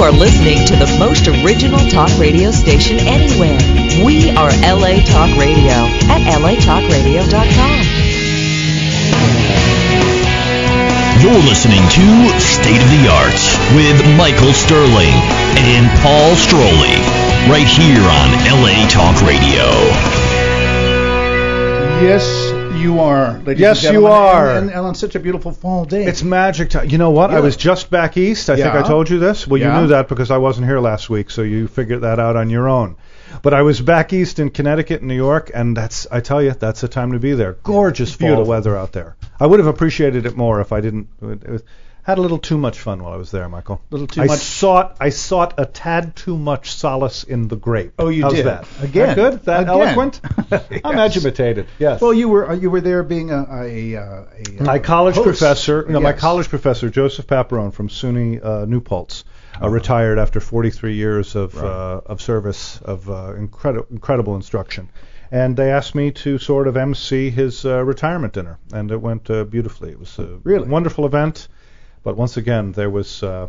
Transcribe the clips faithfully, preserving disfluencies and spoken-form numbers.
are listening to the most original talk radio station anywhere. We are L A Talk Radio at L A talk radio dot com. You're listening to State of the Arts with Michael Sterling and Paul Stroley, right here on L A Talk Radio. Yes, you are, ladies yes, and you gentlemen. are. And, and, and on such a beautiful fall day. It's magic time. You know what? Yeah. I was just back east. I Yeah. think I told you this. Well, Yeah. you knew that because I wasn't here last week, so you figured that out on your own. But I was back east in Connecticut and New York, and that's, I tell you, that's the time to be there. Gorgeous fall Beautiful. weather out there. I would have appreciated it more if I didn't. It, it, had a little too much fun while I was there, Michael. A little too I much. sought, I sought a tad too much solace in the grape. Oh, you How's did. that? Again. That good? That Again. eloquent? I'm Yes. agitated. Yes. Well, you were uh, you were there being a a, a, a My college host. professor, no, my Yes. college professor, Joseph Paparone from SUNY uh, New Paltz, uh, retired after forty-three years of Right. uh, of service, of uh, incredible incredible instruction, and they asked me to sort of emcee his uh, retirement dinner, and it went uh, beautifully. It was a Really? wonderful event, but once again, there was uh,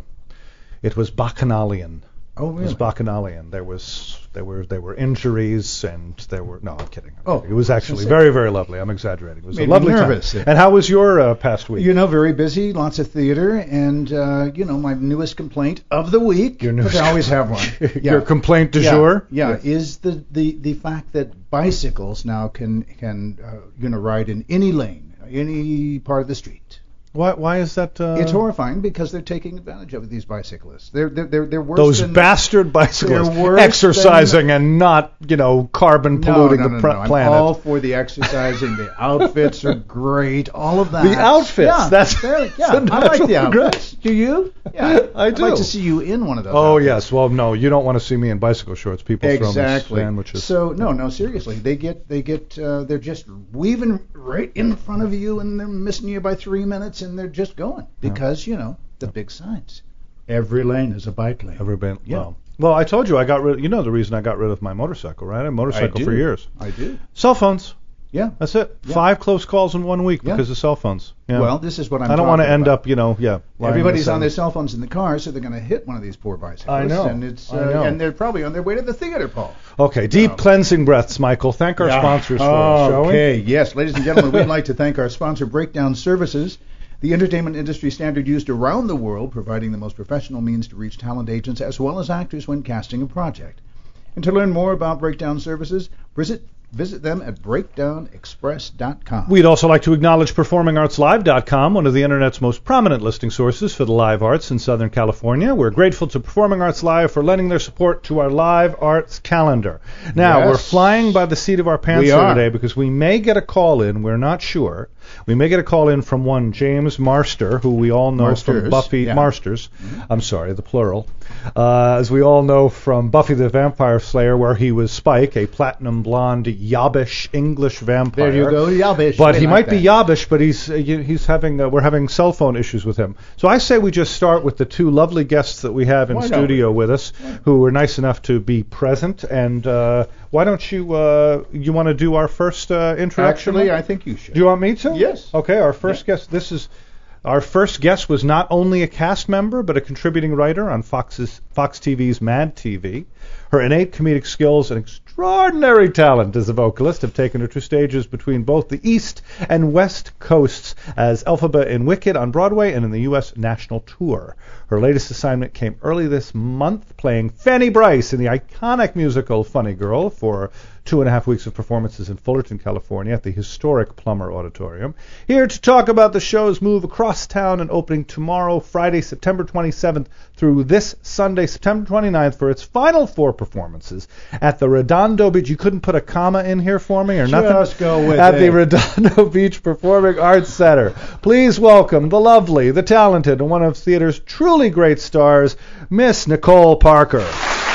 it was bacchanalian. Oh, It was really? bacchanalian. There was there were there were injuries and there were no, I'm kidding. Oh, it was actually that's it. very very lovely. I'm exaggerating. It was Made a me lovely nervous. time. And how was your uh, past week? You know, very busy, lots of theater, and uh, you know, my newest complaint of the week. Your newest- because I always have one. Yeah. Your complaint du yeah, jour? Yeah, Yes. is the, the, the fact that bicycles now can can uh, you know ride in any lane, any part of the street. Why why is that? Uh, It's horrifying because they're taking advantage of these bicyclists. They're they're they're, they're worse those than bastard bicyclists they're worse exercising and not, you know, carbon no, polluting no, the no, pr- no. I'm planet. all for the exercising. The outfits are great. All of that. The outfits, Yeah, that's- fairly- that's yeah. a I like natural the outfits. progression. Do you? Yeah, I I'd do. like to see you in one of those. Oh outfits. yes, well no, you don't want to see me in bicycle shorts. People throw me Exactly. sandwiches. So no, no, seriously, they get they get uh, they're just weaving right in front of you, and they're missing you by three minutes, and they're just going because you know the big signs. Every lane is a bike lane. Ever been? Yeah. Well, well, I told you I got rid. You know the reason I got rid of my motorcycle, right? I had a motorcycle I for do. years. I do. Cell phones. Yeah. That's it. Yeah. Five close calls in one week Yeah. because of cell phones. Yeah. Well, this is what I'm. I don't want to talking end about. up, you know, yeah. lying in Everybody's the on sun. their cell phones in the car, so they're going to hit one of these poor bicyclists. I know. And it's uh, I know. and they're probably on their way to the theater, Paul. Okay, deep No. cleansing breaths, Michael. Thank our Yeah. sponsors for us, shall we? Okay, yes, ladies and gentlemen, we'd like to thank our sponsor, Breakdown Services, the entertainment industry standard used around the world, providing the most professional means to reach talent agents as well as actors when casting a project. And to learn more about Breakdown Services, visit visit them at breakdown express dot com. We'd also like to acknowledge performing arts live dot com, one of the Internet's most prominent listing sources for the live arts in Southern California. We're grateful to Performing Arts Live for lending their support to our live arts calendar. Now, Yes. we're flying by the seat of our pants We here are. today because we may get a call in. We're not sure. We may get a call in from one James Marster, who we all know from Marsters, Buffy yeah. Marsters. I'm sorry, the plural. Uh, as we all know from Buffy the Vampire Slayer, where he was Spike, a platinum blonde, yobbish English vampire. There you go, Yobbish. But We he like might be that. yobbish, but he's uh, you- he's having uh, we're having cell phone issues with him. So I say we just start with the two lovely guests that we have in Why don't studio with us, who were nice enough to be present. And uh, why don't you uh, you want to do our first uh, introduction? Actually, I think you should. Do you want me to? Yes. Okay, our first guest. This is our first guest was not only a cast member but a contributing writer on Fox's Fox T V's Mad T V. Her innate comedic skills and extraordinary talent as a vocalist have taken her to stages between both the East and West Coasts as Elphaba in Wicked on Broadway and in the U S national tour. Her latest assignment came early this month, playing Fanny Bryce in the iconic musical Funny Girl for two and a half weeks of performances in Fullerton, California at the historic Plummer Auditorium. Here to talk about the show's move across town and opening tomorrow, Friday, September twenty-seventh, through this Sunday, September twenty-ninth, for its final four performances at the Redondo Beach. You couldn't put a comma in here for me or nothing? Just go with At it. the Redondo Beach Performing Arts Center. Please welcome the lovely, the talented, and one of theater's truly great stars, Miss Nicole Parker.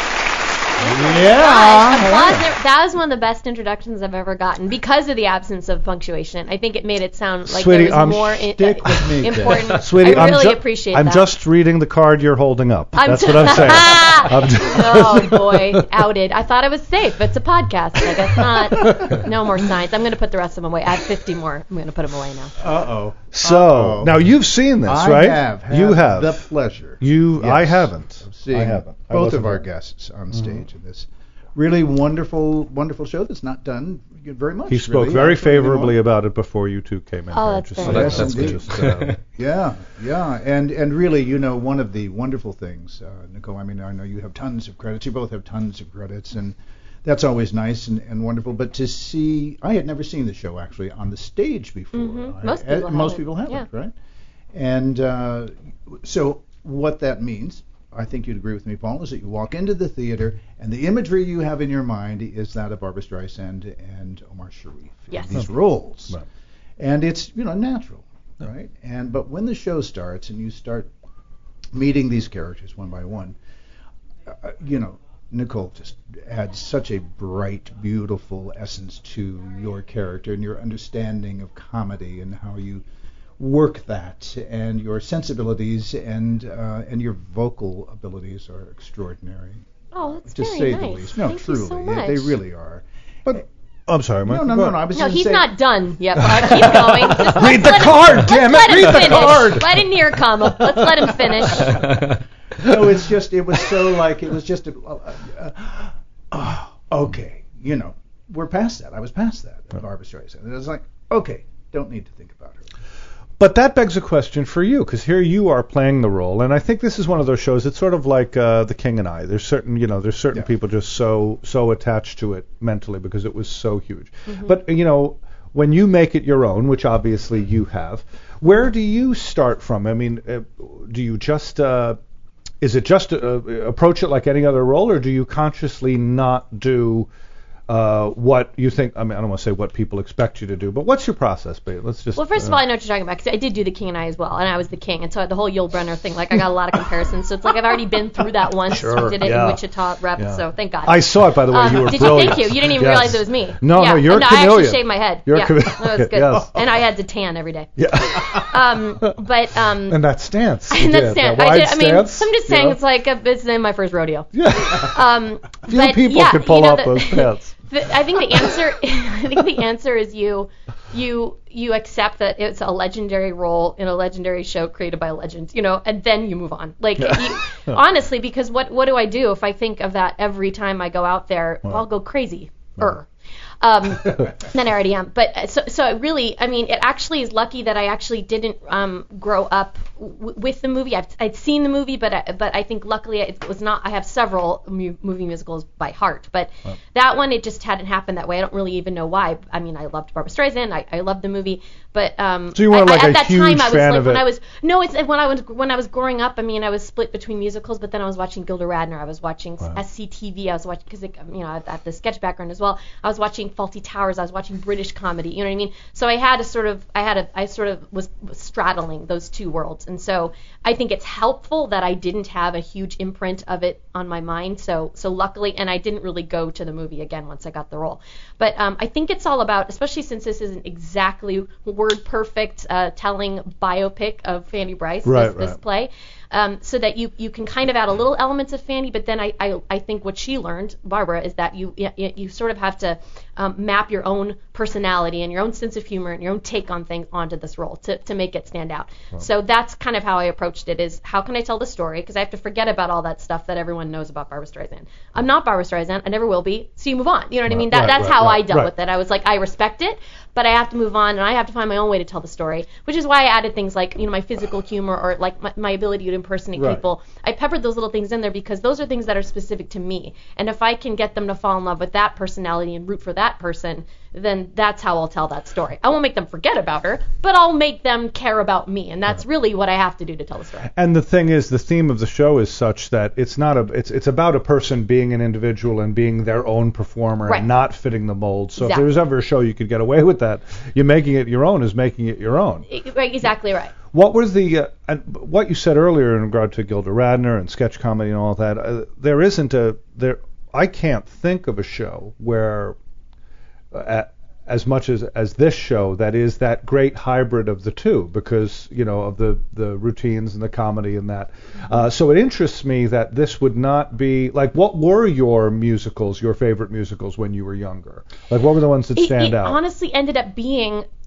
Yeah. Applause. That was one of the best introductions I've ever gotten because of the absence of punctuation. I think it made it sound like Sweetie, there was I'm more in, stick with me, important. Sweetie, I I'm really ju- appreciate I'm that. just reading the card you're holding up. I'm That's ju- what I'm saying. I'm just Oh boy, outed. I thought I was safe. It's a podcast. I guess not. No more signs. I'm going to put the rest of them away. I have fifty more. I'm going to put them away now. Uh-oh. So Uh-oh. now you've seen this, I right? have had you have the pleasure. You, Yes, I haven't. of seeing I haven't. I both wasn't of our there. guests on stage in this really wonderful, wonderful show that's not done very much. He spoke really, very actually, favorably anymore. about it before you two came in. Oh, here. that's Just- very Oh, that, Yes, that's indeed. good. just, uh, Yeah, yeah, and and really, you know, one of the wonderful things, uh, Nicole. I mean, I know you have tons of credits. You both have tons of credits, and that's always nice and, and wonderful. But to see, I had never seen the show actually on the stage before. Mhm. I- Most uh, people most haven't. people haven't, Yeah. right? And uh, so what that means, I think you'd agree with me, Paul, is that you walk into the theater and the imagery you have in your mind is that of Barbra Streisand and Omar Sharif. Yes. These roles. Right. And it's, you know, natural, right? And but when the show starts and you start meeting these characters one by one, uh, you know, Nicole just adds such a bright, beautiful essence to your character and your understanding of comedy and how you work that, and your sensibilities and uh, and your vocal abilities are extraordinary, Oh, that's to very say nice. the least. No, Thank truly, you so they- much. they really are. But I'm sorry, Mike. No, no, no, no. I was No, gonna he's say, not done yet, Bob. Keep going. Just let's Read the let him- card, let's damn it. let him Read the finish. card. Let him near comma. Let's let him finish. No, it's just it was so like it was just a, uh, uh, uh, okay, you know, we're past that. I was past that at Barbra Streisand. And it was like, okay, don't need to think about her. But that begs a question for you, because here you are playing the role, and I think this is one of those shows. It's sort of like uh, The King and I. There's certain, you know, there's certain Yeah. people just so so attached to it mentally because it was so huge. But you know, when you make it your own, which obviously you have, where do you start from? I mean, uh, do you just uh, is it just uh, approach it like any other role, or do you consciously not do uh, what you think? I mean, I don't want to say what people expect you to do, but what's your process, babe? Let's just. Well, first of uh, all, I know what you're talking about because I did do The King and I as well, and I was the king, and so the whole Yul Brynner thing, like I got a lot of comparisons. So it's like I've already been through that once. Sure, We did it yeah. in Wichita Rep, Yeah. so thank God. I saw it, by the way. Um, You were did brilliant. you? Thank you. You didn't even Yes. realize it was me. No, yeah. no, you're a no, I chameleon. actually shaved my head. You're a yeah, chameleon. that was good. Yes. And I had to tan every day. Yeah. Um, but um, And that stance. you and did, that's that stand. I wide did. I mean, stance, so I'm just you saying know? it's like a, it's in my first rodeo. Yeah. Um, Few but people yeah, can pull you know, off the, those pants. the- I think the answer. I think the answer is you, you, you accept that it's a legendary role in a legendary show created by a legend, you know, and then you move on. Like you, honestly, because what what do I do if I think of that every time I go out there? I'll go crazy. Er. Um, than I already am. But uh, so, so it really, I mean, it actually is lucky that I actually didn't um, grow up w- with the movie. I've, I'd seen the movie, but I, but I think luckily it was not. I have several mu- movie musicals by heart, but that one it just hadn't happened that way. I don't really even know why. I mean, I loved Barbra Streisand. I, I loved the movie, but um, So you weren't I, like I, a at that huge time I was fan like of when it? I was no, it's when I was when I was growing up. I mean, I was split between musicals, but then I was watching Gilda Radner. I was watching S C T V. I was watching because you know I have the sketch background as well. I was watching Fawlty Towers. I was watching British comedy. You know what I mean? So I had a sort of I had a I sort of was, was straddling those two worlds, and so I think it's helpful that I didn't have a huge imprint of it on my mind. So so luckily, and I didn't really go to the movie again once I got the role. But um, I think it's all about, especially since this isn't exactly word perfect uh, telling biopic of Fanny Bryce, Right, this, this right. play. Um, so that you, you can kind of add a little elements of Fanny, but then I, I, I think what she learned, Barbara, is that you you, you sort of have to um, map your own personality and your own sense of humor and your own take on things onto this role to, to make it stand out. So that's kind of how I approached it, is how can I tell the story? Because I have to forget about all that stuff that everyone knows about Barbra Streisand. I'm not Barbra Streisand. I never will be. So you move on. You know what I mean? That, right, that's right, how right, I dealt right. with it. I was like, I respect it, but I have to move on and I have to find my own way to tell the story, which is why I added things like, you know, my physical humor or like my, my ability to impersonate Right. people. I peppered those little things in there because those are things that are specific to me. And if I can get them to fall in love with that personality and root for that person, then that's how I'll tell that story. I won't make them forget about her, but I'll make them care about me. And that's really what I have to do to tell the story. And the thing is, the theme of the show is such that it's not a it's it's about a person being an individual and being their own performer Right. and not fitting the mold. So Exactly. if there was ever a show you could get away with that, you're making it your own is making it your own. Right, exactly right. What was the uh, and what you said earlier in regard to Gilda Radner and sketch comedy and all that? Uh, there isn't a there. I can't think of a show where, uh, as much as as this show, that is that great hybrid of the two, because you know of the the routines and the comedy and that. Uh, so it interests me that this would not be like. What were your musicals, your favorite musicals when you were younger? Like what were the ones that It, stand it out? honestly ended up being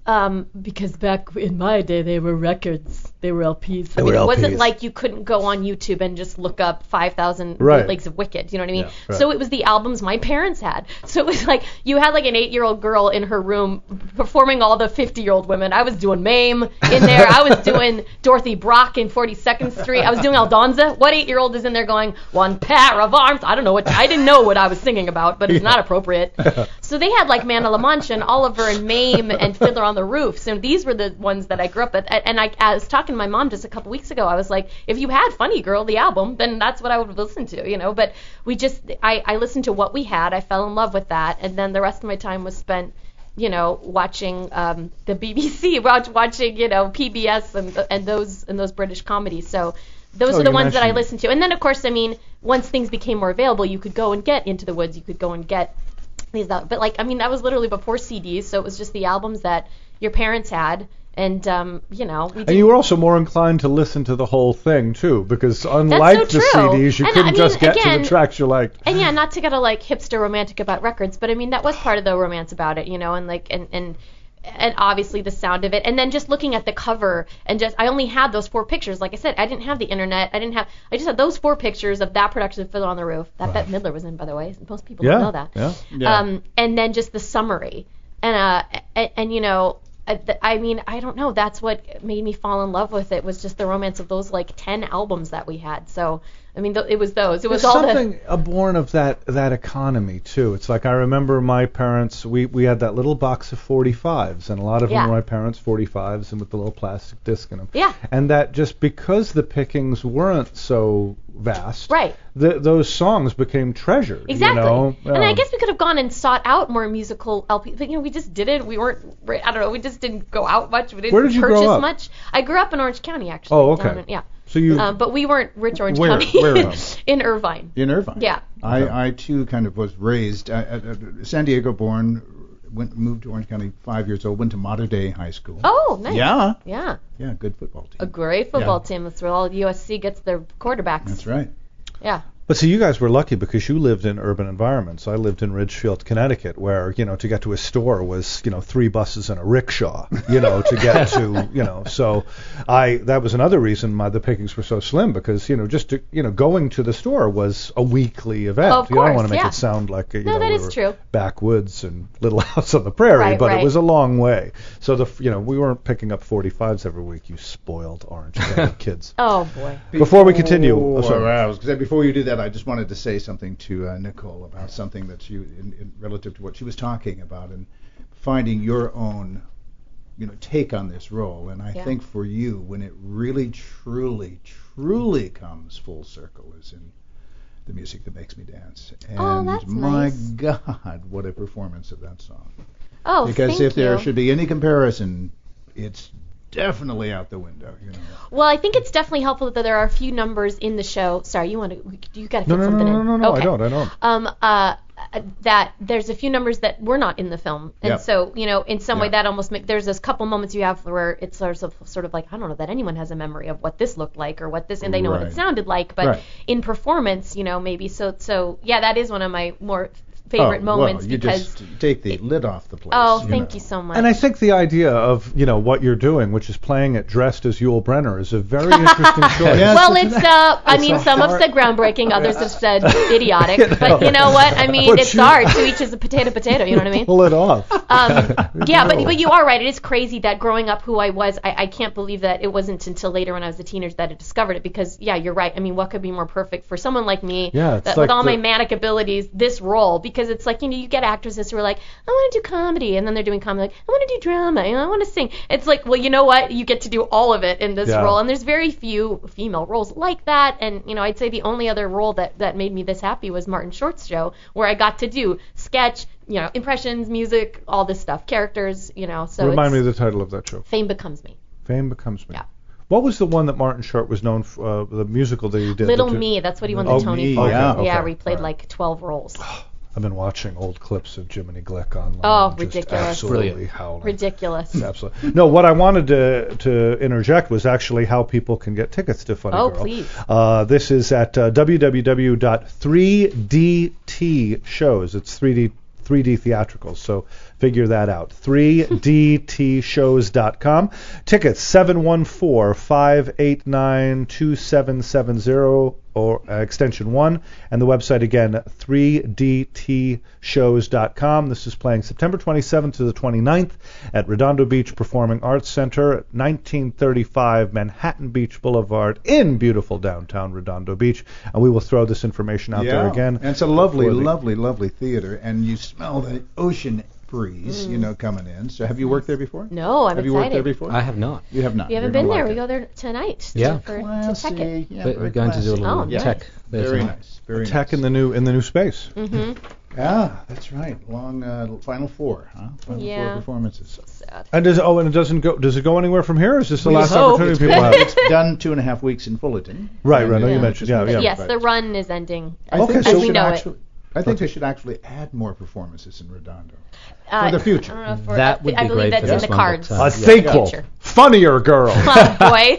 Um, because back in my day, they were records. They were L Ps. I They mean, were it wasn't L Ps. like you couldn't go on YouTube and just look up five thousand Right. bootlegs of Wicked. You know what I mean? Yeah, right. So it was the albums my parents had. So it was like you had like an eight-year-old girl in her room performing all the fifty-year-old women. I was doing Mame in there. I was doing Dorothy Brock in forty-second Street. I was doing Aldonza. What eight-year-old is in there going, one pair of arms? I don't know what. I didn't know what I was singing about, but it's not appropriate. So they had like Man of La Mancha and Oliver and Mame and Fiddler on the Roof. So these were the ones that I grew up with. And I, I was talking to my mom just a couple weeks ago. I was like, if you had Funny Girl, the album, then that's what I would listen to, you know. But we just, I, I listened to what we had. I fell in love with that. And then the rest of my time was spent, you know, watching um, the B B C, watch, watching, you know, P B S and and those and those British comedies. So those Oh, are the you ones that I mentioned- listened to. And then, of course, I mean, once things became more available, you could go and get Into the Woods. You could go and get these. But like, I mean, that was literally before C Ds, so it was just the albums that your parents had. And, um, you know, we did. And you were also more inclined to listen to the whole thing, too, because unlike so the true. C Ds, you And, couldn't I mean, just get to again- the tracks you liked. And yeah, not to get a like hipster romantic about records, but I mean that was part of the romance about it, you know, and like and and and obviously the sound of it, and then just looking at the cover and just I only had those four pictures. Like I said, I didn't have the internet. I didn't have. I just had those four pictures of that production of Fiddler on the Roof that Bette Midler was in, by the way. Most people Yeah, don't know that. yeah. Yeah. Um, and then just the summary, and uh, and, and you know. I th- I mean, I don't know. That's what made me fall in love with it. Was just the romance of those like ten albums that we had. So, I mean, th- it was those. It was There's all the. something uh, born of that that economy too. It's like I remember my parents. We we had that little box of forty-fives, and a lot of Yeah. them were my parents' forty-fives, and with the little plastic disc in them. Yeah. And that just because the pickings weren't so vast, Right. th- those songs became treasured. Exactly. You know? And I Um, guess we could have gone and sought out more musical L Ps, but you know, we just didn't. We weren't. I don't know. We just didn't go out much. We didn't Where did you grow purchase up? much. I grew up in Orange County, actually. Oh, okay. down in- yeah. So you. Um, but we weren't rich Orange Where? County. Where from? In Irvine. In Irvine. Yeah. I, I too kind of was raised uh, uh, uh, San Diego born, went moved to Orange County five years old, went to Mater Dei High School. Oh, nice. Yeah. Yeah. Yeah, good football team. A great football Yeah. team. That's where all U S C gets their quarterbacks. That's right. Yeah. But see, you guys were lucky because you lived in urban environments. I lived in Ridgefield, Connecticut, where, you know, to get to a store was, you know, three buses and a rickshaw, you know, to get to, you know. So I that was another reason my the pickings were so slim because, you know, just to, you know, going to the store was a weekly event. Oh, of you don't course, want to make yeah. it sound like, you No, know, that we is were true. backwoods and Little House on the Prairie, Right, but right. it was a long way. So, the you know, we weren't picking up forty-fives every week, you spoiled Orange County kids. Oh boy. Before we continue, oh, Before, sorry. I was gonna say, before you do that, I just wanted to say something to uh, Nicole about something that you, in, in relative to what she was talking about, and finding your own, you know, take on this role. And I Yeah. think for you, when it really, truly, truly comes full circle, is in the music that makes me dance. And Oh, that's my nice. God, what a performance of that song! Oh, Because thank if there you. should be any comparison, it's definitely out the window. You know. Well, I think it's definitely helpful that there are a few numbers in the show. Sorry, you want to? You got to fit No, no, no, something no, in. no, no, I Okay. don't, I don't. Um, uh, that there's a few numbers that were not in the film, and Yeah. so you know, in some way Yeah. that almost make, there's this couple moments you have where it's sort of sort of like I don't know that anyone has a memory of what this looked like or what this, and they know what Right. it sounded like, but Right. in performance, you know, maybe so so yeah, that is one of my more favorite oh, moments well, you because. just take the lid off the place. Oh, you thank know. you so much. And I think the idea of, you know, what you're doing, which is playing it dressed as Yul Brynner, is a very interesting choice. Yes. Well, it's uh, I It's mean, a some have hard- said groundbreaking, others have said idiotic, You know. but you know what? I mean, But it's you- art. To each is a potato, potato. You know what I mean? Pull it off. Um, yeah, but No. but you are right. It is crazy that growing up, who I was, I, I can't believe that it wasn't until later when I was a teenager that I discovered it. Because yeah, you're right. I mean, what could be more perfect for someone like me? Yeah, it's that, like with all the- my manic abilities, this role, because it's like you know, you get actresses who are like, I want to do comedy, and then they're doing comedy, like I want to do drama, you know, I want to sing. It's like, well, you know what? You get to do all of it in this Yeah. role, and there's very few female roles like that. And you know, I'd say the only other role that that made me this happy was Martin Short's show, where I got to do sketch, you know, impressions, music, all this stuff, characters, you know. So Remind me it's, of the title of that show. Fame Becomes Me. Fame Becomes Me. Yeah. What was the one that Martin Short was known for, uh, the musical that he did? Little the two- Me, that's what he won the Oh, Tony Me, for. yeah. yeah, Okay, where he played all right. like twelve roles. I've been watching old clips of Jiminy Glick online. Oh, just ridiculous. Absolutely Brilliant. howling. Ridiculous. Absolutely. No, what I wanted to to interject was actually how people can get tickets to Funny Oh, Girl. please. Uh, this is at uh, w w w dot three d t shows. It's three D three D theatricals. So figure that out. three D T shows dot com. Tickets seven one four, five eight nine, two seven seven zero or uh, extension one, and the website again, three D T shows dot com. This is playing September twenty-seventh to the twenty-ninth at Redondo Beach Performing Arts Center, nineteen thirty-five Manhattan Beach Boulevard in beautiful downtown Redondo Beach. And we will throw this information out yeah. there again. And it's a lovely, the, lovely, lovely theater, and you smell the ocean breeze, mm. you know, coming in. So have you worked there before? No, I'm have excited. you worked there before? I have not. You have not. You haven't You're been there. like we it. go there tonight. Yeah. For, Classy. to check it. Yeah, but very we're going classy. to do a little Oh, nice. tech. there Very tonight. nice. Very tech nice. in the new in the new space. Mm-hmm. Yeah, that's right. Long uh, Final Four, huh? Final Yeah. Four performances. Sad. And does oh and it doesn't go does it go anywhere from here? Or is this the We last hope. opportunity people have? It's done two and a half weeks in Fullerton. Right, And right. No, it- you Yeah. mentioned. Yeah, yeah. Yes, Right. the run is ending. I Okay, think so- they As we should know it. actually, I think they should actually add more performances in Redondo. Uh, the future. I don't know if we're- That I would I be believe great that's for in this the one, cards. but, A uh, sequel. Future. Funnier girl. Oh, boy.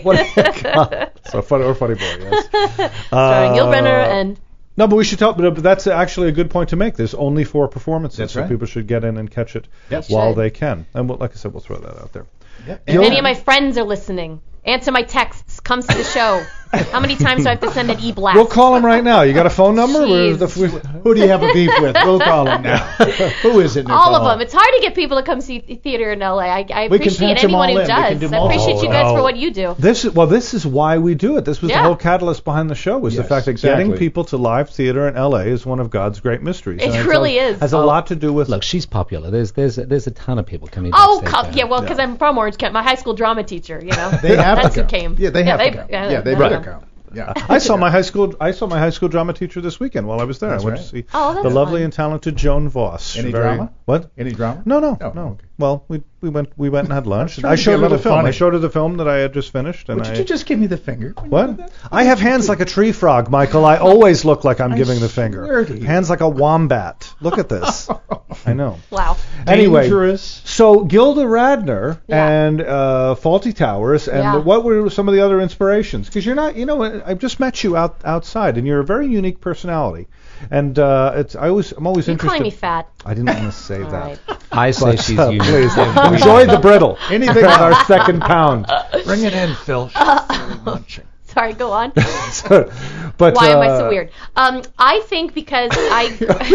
So funny or funny boy, yes. Starring Yul Brynner Uh, and No, but we should talk. But that's actually a good point to make. There's only four performances, That's so right. people should get in and catch it Yes. while Should. they can. And we'll, like I said, we'll throw that out there. Yep. if any of my friends are listening, answer my texts. Come to the show. How many times do I have to send an e-blast? We'll call him right now. You got a phone number? Jeez. We're- the- Who do you have a beef with? We'll call him now. Who is it, Nicole? all of them. It's hard to get people to come see th- theater in L A. I, I We can appreciate patch 'em anyone all who in. We can does. do I appreciate multiple. you guys Oh, for no. what you do. This is well. This is why we do it. This was Yeah. the whole catalyst behind the show. Was the Yes, fact that exactly. getting people to live theater in L A is one of God's great mysteries. It And it's really a- is. Has a Oh, lot to do with. Look, she's popular. There's there's there's a ton of people coming. Oh, backstage come, there. yeah, well, because I'm from Orange County. My high school drama teacher, you know. They have That's to who come. came. Yeah, they have yeah, to come. Yeah, Yeah, they no, better no. come. Yeah. I saw my high school. I saw my high school drama teacher this weekend while I was there. That's I went right. to see Oh, that's the lovely fun. and talented Joan Voss. Any Very- drama? What? Any drama? No, no, Oh, no. okay. Well, we we went we went and had lunch. trying I to showed get a her the little film. funny. I showed her the film that I had just finished, and Well, I. did you just give me the finger? What? I have hands like a tree frog, Michael. I always look like I'm I giving the swear finger. to you. Hands like a wombat. Look at this. I know. Wow. Anyway, Dangerous. so Gilda Radner Yeah. and uh, Faulty Towers, and Yeah. what were some of the other inspirations? Because you're not, you know, I've just met you out outside, and you're a very unique personality. And uh, it's I always I'm always You're interested. calling me fat. I didn't want to say All that. right. I say But, she's uh, unique. please Every- enjoy the brittle. Anything on our second pound. Bring it in, Phil. Sorry, go on. So, but Why am I uh, so weird? Um, I think because I.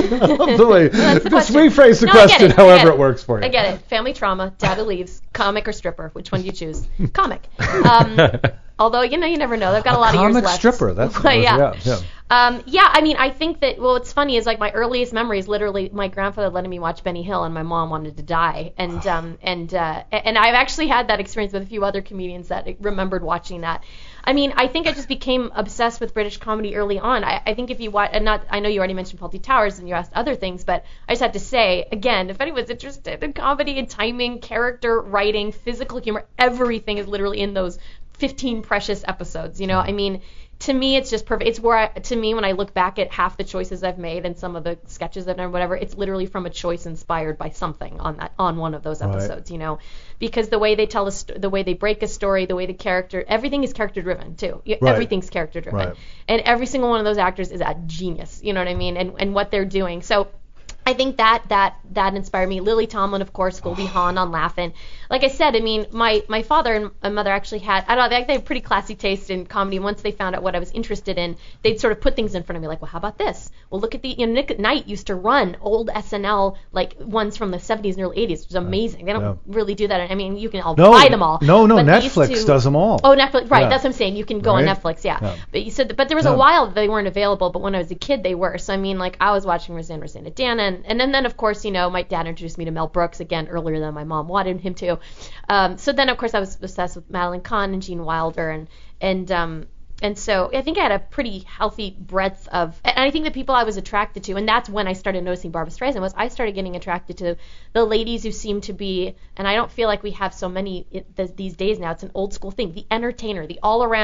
the way- That's the just question. rephrase the No, I get question it, I get however it. it works for you. I get it. Family trauma, dad who leaves, comic or stripper. Which one do you choose? Comic. Um, although you know you never know. They've got a, A lot of years comic left. stripper, that's what it was, yeah. yeah, yeah. Um, yeah, I mean, I think that, well, what's funny is, like, my earliest memories, literally, my grandfather letting me watch Benny Hill, and my mom wanted to die. And, um, and, uh, and I've actually had that experience with a few other comedians that remembered watching that. I mean, I think I just became obsessed with British comedy early on. I, I think if you watch, and not, I know you already mentioned Fawlty Towers and you asked other things, but I just have to say, again, if anyone's interested in comedy and timing, character, writing, physical humor, everything is literally in those fifteen precious episodes, you know? I mean, to me, it's just perfect. It's where, I, to me, when I look back at half the choices I've made and some of the sketches I've done, or whatever, it's literally from a choice inspired by something on that, on one of those episodes, right. You know, because the way they tell a, st- the way they break a story, the way the character, everything is character driven too. You, Right. Everything's character driven, Right. and every single one of those actors is a genius. You know what I mean? And and what they're doing. So. I think that that that inspired me. Lily Tomlin, of course, Goldie Hawn on Laugh-In. Like I said, I mean, my, my father and my mother actually had, I don't know, they, they had pretty classy taste in comedy. Once they found out what I was interested in, they'd sort of put things in front of me, like, well, how about this? Well, look at the, you know, Nick at Night used to run old S N L, like, ones from the seventies and early eighties, which is amazing. They don't Yeah. really do that. I mean, you can all No, buy them all. no, no, but they used Netflix to- does them all. Oh, Netflix, right, Yeah. that's what I'm saying. You can go Right? on Netflix, yeah. Yeah. But you said, but there was Yeah. a while that they weren't available, but when I was a kid, they were. So, I mean, like, I was watching Roseanne, Rosanna Dana, and, and then, then, of course, you know, my dad introduced me to Mel Brooks, again, earlier than my mom wanted him to. Um, so then, of course, I was obsessed with Madeline Kahn and Gene Wilder, and, and, um, and so I think I had a pretty healthy breadth of, and I think the people I was attracted to, and that's when I started noticing Barbra Streisand, was I started getting attracted to the ladies who seem to be, and I don't feel like we have so many it, th- these days now, it's an old school thing, the entertainer, the all-around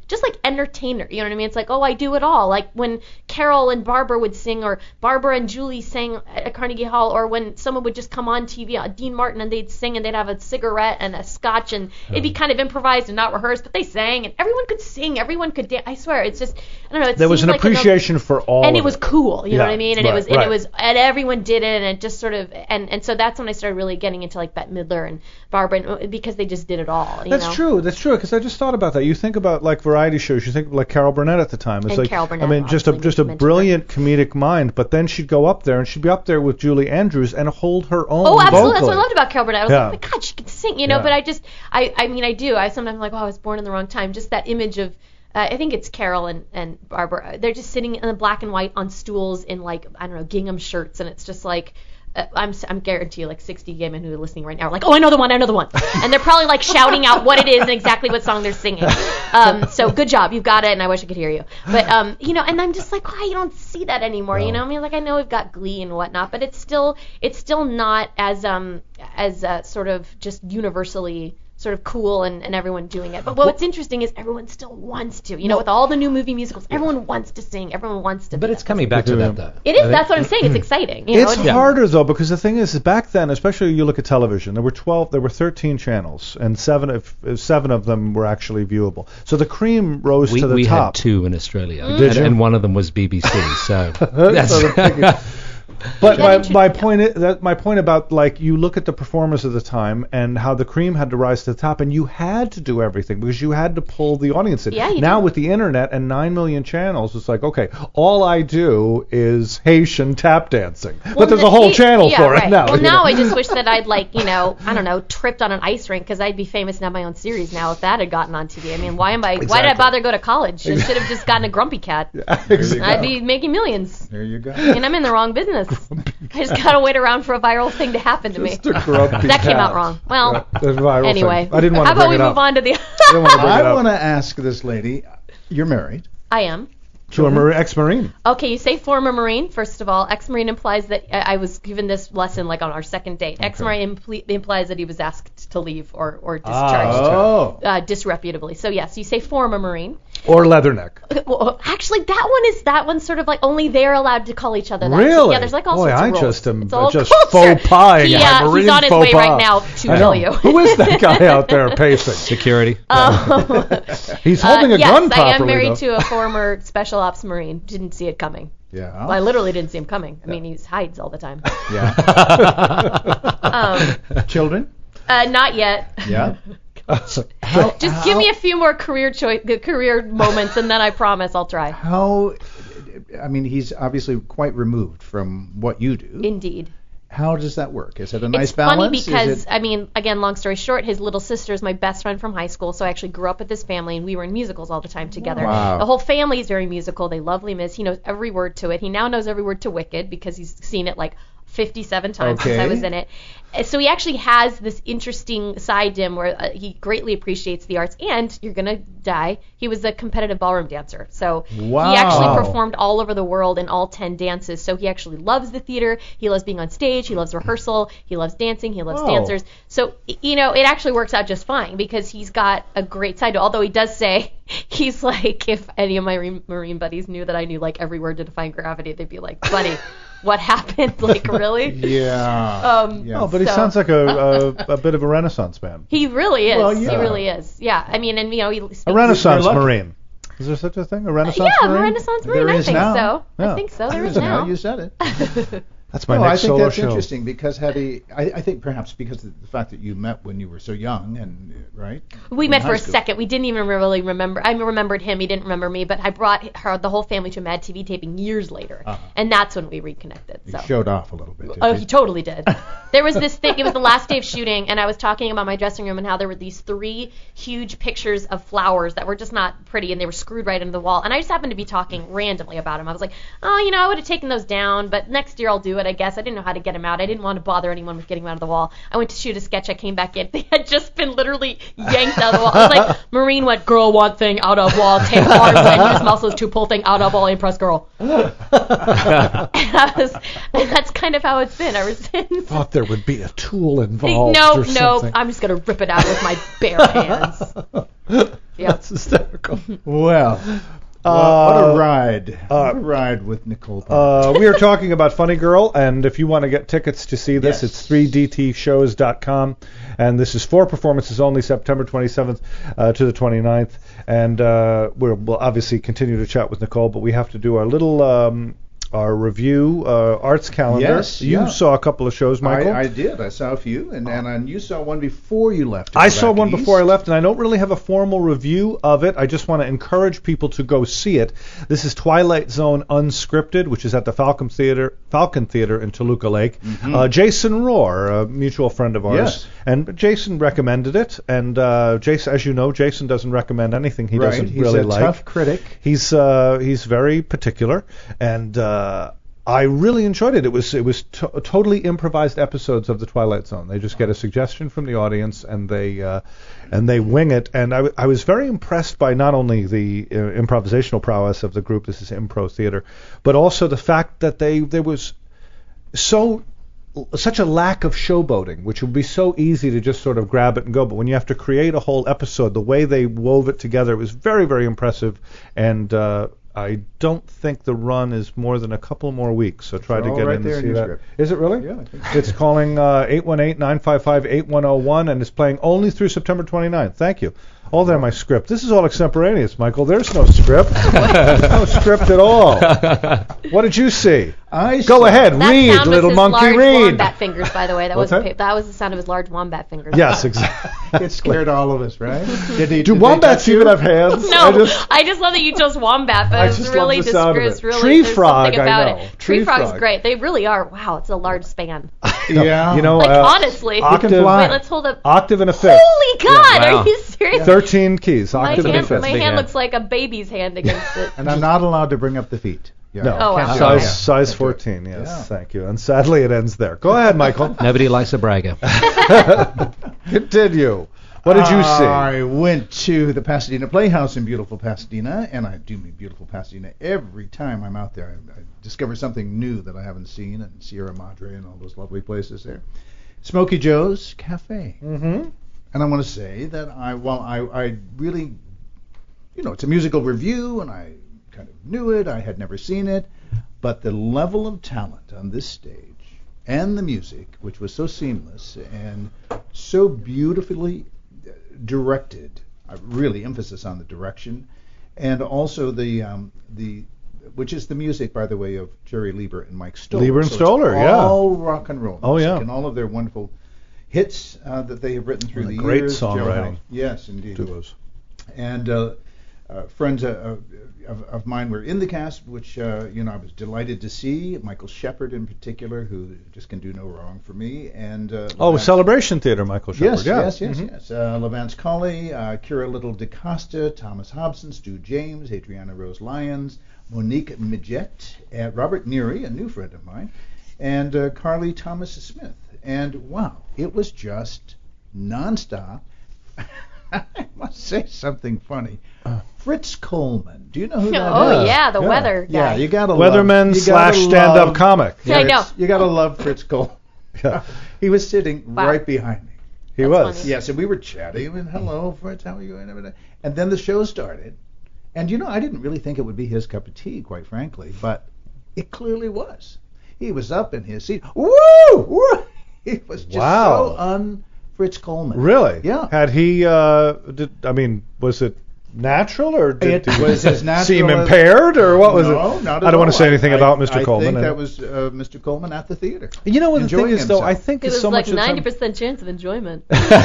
just like entertainer. You know what I mean? It's like, oh, I do it all. Like when Carol and Barbara would sing, or Barbara and Julie sang at Carnegie Hall, or when someone would just come on T V, uh, Dean Martin, and they'd sing and they'd have a cigarette and a scotch, and it'd be kind of improvised and not rehearsed, but they sang, and everyone could sing, everyone could dance. I swear, it's just, I don't know. It there was an like appreciation an, for all, and of it was it. cool. You Yeah, know what I mean? And right, it was, and right. it was, and everyone did it, and it just sort of, and and so that's when I started really getting into like Bette Midler and Barbara, and, because they just did it all. You That's know? true. That's true. Because I just thought about that. You think about like variety shows. You think of, like Carol Burnett at the time. It's And like Carol Burnett, I mean, just a obviously, just a you mentioned brilliant comedic mind. But then she'd go up there and she'd be up there with Julie Andrews and hold her own. Oh, absolutely. That's vocally. what I loved about Carol Burnett. I was Yeah. like, oh my God, she can sing, you know. Yeah. But I just, I, I mean, I do. I sometimes am like, oh, I was born in the wrong time. Just that image of, uh, I think it's Carol and, and Barbara. They're just sitting in the black and white on stools in like, I don't know, gingham shirts, and it's just like, uh, I'm I'm guarantee you like sixty gay men who are listening right now are like, oh, I know the one, I know the one, and they're probably like shouting out what it is and exactly what song they're singing. Um, so good job, you've got it, and I wish I could hear you. But um, you know, and I'm just like, why you don't see that anymore? No. You know, I mean, like I know we've got Glee and whatnot, but it's still it's still not as um as uh, sort of just universally sort of cool and, and everyone doing it. But what's interesting is everyone still wants to. You know, with all the new movie musicals, everyone wants to sing. Everyone wants to. But be it's that. coming back to that, though. It is. I That's think- what I'm saying. It's exciting. You know, It's it's, harder though, because the thing is, back then, especially you look at television, there were twelve, there were thirteen channels, and seven of seven of them were actually viewable. So the cream rose We, to the we top. had two in Australia, Mm. Did and, you? and one of them was B B C. So that's So the- But That my, inter- my yeah. point is, that my point about like you look at the performers of the time and how the cream had to rise to the top, and you had to do everything because you had to pull the audience in. Yeah, you now did. with the internet and nine million channels, it's like, okay, all I do is Haitian tap dancing, Well, but there's the- a whole yeah, channel yeah, for right. it now. Well, you now know? I just wish that I'd like, you know, I don't know, tripped on an ice rink, because I'd be famous and have my own series now if that had gotten on T V. I mean, why am I? Why did I Exactly. bother go to college? I should have just gotten a Grumpy Cat. Exactly. I'd be making millions. There you go. And I'm in the wrong business. I just gotta wait around for a viral thing to happen to me. Just a grumpy That came cat. out wrong. Well, Yeah, the viral anyway. thing. I didn't want How to about bring we it move up. on to the? I didn't want to bring it I up. want to ask this lady, you're married. I am. To a mar- ex-marine. Okay, you say former Marine. First of all, ex-Marine implies that I I was given this lesson like on our second date. Ex-Marine impl- implies that he was asked to leave or, or discharged Oh. uh, disreputably. So yes, you say former Marine. Or Leatherneck. Well, actually, that one is that one's sort of like only they're allowed to call each other that. Really? Yeah, there's like all Boy, sorts I of rules. just am It's all just culture. faux pas. He, yeah, uh, he's on his faux way pas. right now to I kill know. you. Who is that guy out there pacing? security. Um, He's holding uh, a yes, gun I properly. am married though. to a former Special Ops Marine. Didn't see it coming. Yeah. Well, I literally didn't see him coming. I mean, he hides all the time. Yeah. Um, Children? uh, not yet. Yeah. Just give me a few more career choice, career moments, and then I promise I'll try. How, I mean, he's obviously quite removed from what you do. Indeed. How does that work? Is it a nice It's balance? funny Is because, it- I mean, again, long story short, his little sister is my best friend from high school, so I actually grew up with this family, and we were in musicals all the time together. Wow. The whole family is very musical. They love Les Mis. He knows every word to it. He now knows every word to Wicked because he's seen it like fifty-seven times since I Okay. was in it. Uh, So he actually has this interesting side to him where uh, he greatly appreciates the arts, and you're going to die. He was a competitive ballroom dancer. So Wow. he actually performed all over the world in all ten dances. So he actually loves the theater. He loves being on stage. He loves rehearsal. He loves dancing. He loves Oh. dancers. So, y- you know, it actually works out just fine because he's got a great side to it. Although he does say, he's like, if any of my marine, marine buddies knew that I knew like every word to define gravity, they'd be like, buddy, what happened? Like, really? Yeah. Um, yeah. Oh, but he So- sounds like a, a, a bit of a Renaissance man. He really is. Well, He yeah. really is. Yeah. I mean, and, you know, he speaks A Renaissance You're lucky. Marine. Is there such a thing? A Renaissance Yeah, Marine? Renaissance Marine. There I is think now. so. Yeah. I think so. There There is is now. now. You said it. That's my No, I next think solo that's show. interesting because had he, I, I think perhaps because of the fact that you met when you were so young and right. We In met high for a school. second. We didn't even really remember. I remembered him. He didn't remember me. But I brought her, the whole family to a Mad T V taping years later, Uh-huh. and that's when we reconnected. You So. showed off a little bit. Did Oh, you? he totally did. There was this thing. It was the last day of shooting, and I was talking about my dressing room and how there were these three huge pictures of flowers that were just not pretty, and they were screwed right into the wall. And I just happened to be talking randomly about them. I was like, oh, you know, I would have taken those down, but next year I'll do it, I guess. I didn't know how to get them out. I didn't want to bother anyone with getting them out of the wall. I went to shoot a sketch. I came back in. They had just been literally yanked out of the wall. I was like, Marine went, girl want thing out of wall, take arms and use muscles to pull thing out of wall, impress girl. and, I was, and that's kind of how it's been ever since. Thought there would be a tool involved No, or no, something. I'm just gonna rip it out with my bare hands. Yeah. That's hysterical. Well, Uh, what a ride. uh, what a ride with Nicole Parker. Uh, we are talking about Funny Girl, and if you want to get tickets to see this, Yes. it's three d t shows dot com, and this is four performances only, September twenty-seventh uh, to the twenty-ninth, and uh, we'll, we'll obviously continue to chat with Nicole, but we have to do our little um, our review uh, arts calendar. Yes, you yeah. saw a couple of shows, Michael. I, I did. I saw a few, and, and, and you saw one before you left. to I go saw back one east. before I left, and I don't really have a formal review of it. I just want to encourage people to go see it. This is Twilight Zone Unscripted, which is at the Falcon Theater, Falcon Theater in Toluca Lake. Mm-hmm. Uh, Jason Rohr, a mutual friend of ours, Yes. and Jason recommended it. And uh, Jason, as you know, Jason doesn't recommend anything he Right. doesn't He's really a like. tough critic. He's uh, he's very particular, and uh, I really enjoyed it. It was it was to- totally improvised episodes of the Twilight Zone. They just get a suggestion from the audience, and they uh, and they wing it. And I, w- I was very impressed by not only the uh, improvisational prowess of the group. This is improv theater, but also the fact that they there was so such a lack of showboating, which would be so easy to just sort of grab it and go. But when you have to create a whole episode, the way they wove it together, it was very, very impressive. And uh, I don't think the run is more than a couple more weeks, so try It's to all get right in there to in see your that. script. Is it really? Yeah, I think so. It's calling uh, eight one eight, nine five five, eight one zero one, and it's playing only through September twenty-ninth. Thank you. All there, my script. This is all extemporaneous, Michael. There's no script. There's no script at all. What did you see? I Go saw- ahead, That read, sound little was his monkey, large read. wombat fingers, by the way. That What's was that? that was the sound of his large wombat fingers. Yes, exactly. It scared all of us, right? Did he, Do did they wombats touch you? even have hands? No, I just, I just love that you chose wombat, but I it's just really love the sound of it's it. really Tree there's frog, something I about know. it. Tree Tree frog's frog. great. They really are. Wow, it's a large span. Yeah. you know, Like uh, honestly. octave, fly. Wait, let's hold up. octave and a fifth. Holy God, Yeah, wow. are you serious? Thirteen keys. My Octave and a hand, fifth. my big hand hand. looks like a baby's hand against it. And I'm not allowed to bring up the feet. Yeah, No, Oh, wow. can't do size it. Yeah. size Can't do it. fourteen. Yes, Yeah. thank you. And sadly, it ends there. Go ahead, Michael. Nobody likes a bragger. Continue. What did you see? I went to the Pasadena Playhouse in beautiful Pasadena, and I do mean beautiful Pasadena every time I'm out there. I, I discover something new that I haven't seen, and Sierra Madre and all those lovely places there. Smokey Joe's Cafe. Mm-hmm. And I want to say that I, well, I, I really, you know, it's a musical review, and I kind of knew it. I had never seen it, but the level of talent on this stage and the music, which was so seamless and so beautifully directed, uh, really emphasis on the direction, and also the um, the which is the music, by the way, of Jerry Lieber and Mike Stoller. Lieber and So it's Stoller, yeah. all rock and roll. Oh, music, yeah. and all of their wonderful hits uh, that they have written through And the great years. songwriting. Jailhouse. Yes, indeed. Duos. And uh, uh, friends uh, of, of mine were in the cast, which uh, you know I was delighted to see. Michael Shepard, in particular, who just can do no wrong for me. And uh, Oh, Levance- Celebration Theater, Michael Shepard. Yes, yeah. yes, yes, Mhm. yes. Uh, Levance Colley, uh, Kira Little DaCosta, Thomas Hobson, Stu James, Adriana Rose Lyons, Monique Midget, uh, Robert Neary, a new friend of mine, and uh, Carly Thomas Smith. And wow, it was just nonstop. I must say something funny. Fritz Coleman. Do you know who that is? Oh yeah, the weather guy. Yeah, you gotta Weatherman love, you slash gotta stand-up love- comic. Yeah, I know. You gotta love Fritz Coleman. Yeah. He was sitting Wow. right behind me. He That's was. funny. Yes, and we were chatting, and hello, Fritz, how are you? And everything. And then the show started. And, you know, I didn't really think it would be his cup of tea, quite frankly, but it clearly was. He was up in his seat. Woo! Woo! He was just Wow. so un-Fritz Coleman. Really? Yeah. Had he? Uh, did I mean? Was it natural or did It he was as natural seem as- impaired or what was no, it? not at I don't want all. to say anything I- about I- Mister Coleman. I think and- that was uh, Mister Coleman at the theater. You know what the thing enjoying is, though. I himself. think It it's was so like much of the time- ninety percent chance of enjoyment.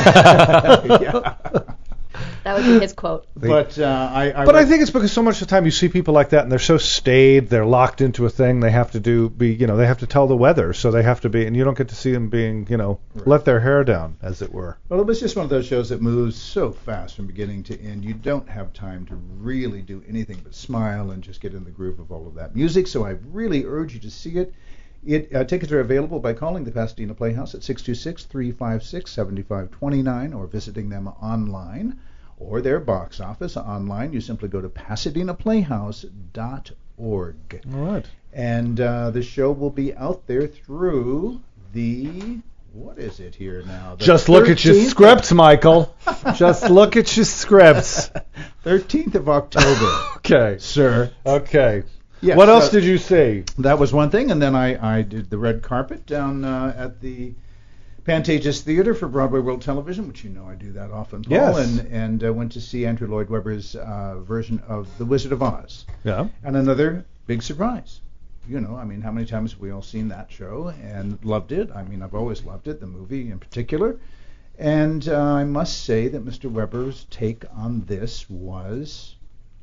Yeah. That would be his quote. But uh, I, I But I read- think it's because so much of the time you see people like that and they're so staid, they're locked into a thing. They have to do, be, you know, they have to tell the weather, so they have to be, and you don't get to see them being, you know, Right. let their hair down, as it were. Well, it was just one of those shows that moves so fast from beginning to end. You don't have time to really do anything but smile and just get in the groove of all of that music. So I really urge you to see it. It uh, tickets are available by calling the Pasadena Playhouse at six two six, three five six, seven five two nine or visiting them online or their box office online. You simply go to pasadena playhouse dot org. All right. And uh, the show will be out there through the what is it here now? The Just look at your thirteenth scripts, Michael. Just look at your scripts. thirteenth of October, Okay. sir. Okay. Yes, What else uh, did you see? That was one thing, and then I, I did the red carpet down uh, at the Pantages Theater for Broadway World Television, which you know I do that often, Paul, Yes. and, and uh, went to see Andrew Lloyd Webber's uh, version of The Wizard of Oz. Yeah. And another big surprise. You know, I mean, how many times have we all seen that show and loved it? I mean, I've always loved it, the movie in particular. And uh, I must say that Mister Webber's take on this was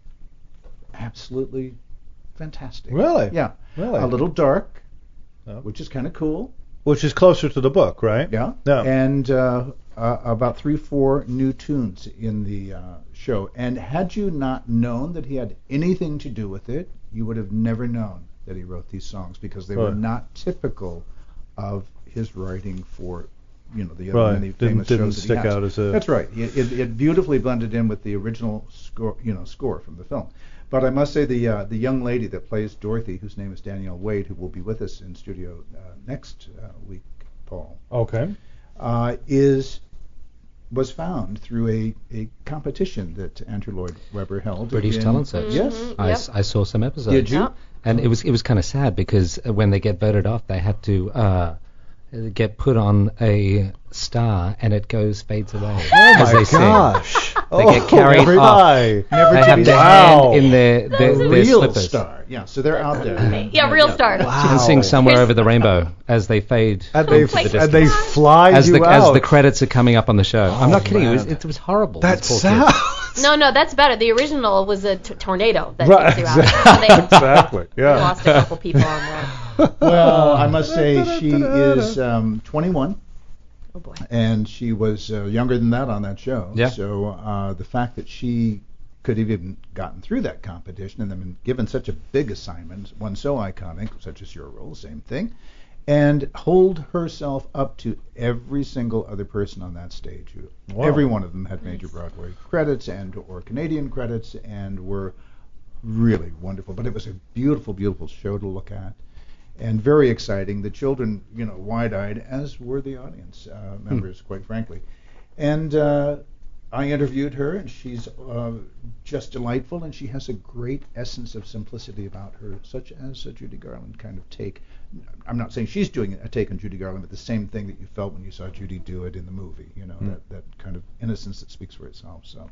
absolutely fantastic. Really? Yeah. Really? A little dark, Oh. which is kind of cool. Which is closer to the book, right? Yeah. Yeah. And uh, uh, about three, four new tunes in the uh, show. And had you not known that he had anything to do with it, you would have never known that he wrote these songs because they were Right. not typical of his writing for, you know, the Right. other many Didn't- famous didn't shows that stick he has. out as a- That's right. It, it, it beautifully blended in with the original score, you know, score from the film. But I must say the uh, the young lady that plays Dorothy, whose name is Danielle Wade, who will be with us in studio uh, next uh, week, Paul, Okay. uh, is was found through a, a competition that Andrew Lloyd Webber held. British in- Talent Search. Yes. Mhm. I, Yep. s- I saw some episodes. Did you? Yep. And it was it was kind of sad because uh, when they get voted off, they have to uh, get put on a star, and it goes fades away Oh as my they sing. gosh. They oh, get carried every off. eye. Never They to have be their Wow. hand in their their, their real slippers star. Yeah, so they're out there. Yeah, real star. Wow. and sing somewhere Here's- over the rainbow as they fade And they, Oh my and they God. fly as you the out. as the credits are coming up on the show. I'm Oh, not kidding you. It was, man. it was horrible. That These poor kids. sounds. No, no, that's better. The original was a t- tornado that Right, takes you out. exactly. So they exactly. Yeah. lost a couple people on that. Well, I must say she is um, twenty-one, Oh boy. and she was uh, younger than that on that show. Yeah. So uh, the fact that she could have even gotten through that competition and then been given such a big assignment, one so iconic, such as your role, same thing, and hold herself up to every single other person on that stage. Who, Wow. Every one of them had major Broadway credits and or Canadian credits and were really wonderful. But it was a beautiful, beautiful show to look at. And very exciting. The children, you know, wide-eyed, as were the audience uh, members, quite frankly. And uh, I interviewed her, and she's uh, just delightful, and she has a great essence of simplicity about her, such as a Judy Garland kind of take. I'm not saying she's doing a take on Judy Garland, but the same thing that you felt when you saw Judy do it in the movie. You know, that, that kind of innocence that speaks for itself. So.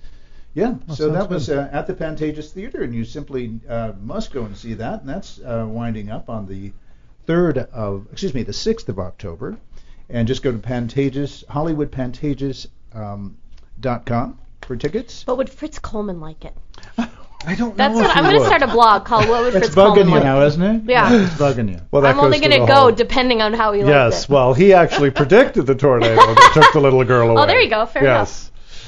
Yeah, That so that sounds was good. uh, at the Pantages Theater, and you simply uh, must go and see that. And that's uh, winding up on the third of, excuse me, the sixth of October. And just go to Pantages, Hollywood Pantages um, dot com for tickets. But would Fritz Coleman like it? I don't That's know. what if I'm you going to would. start a blog called What Would It's Fritz Coleman bugging you Like? now, isn't it? Yeah. It's bugging you. Well, that I'm only goes to going to the go whole- depending on how he Yes, likes it. well, he actually predicted the tornado that took the little girl away. Oh, there you go. Fair yes.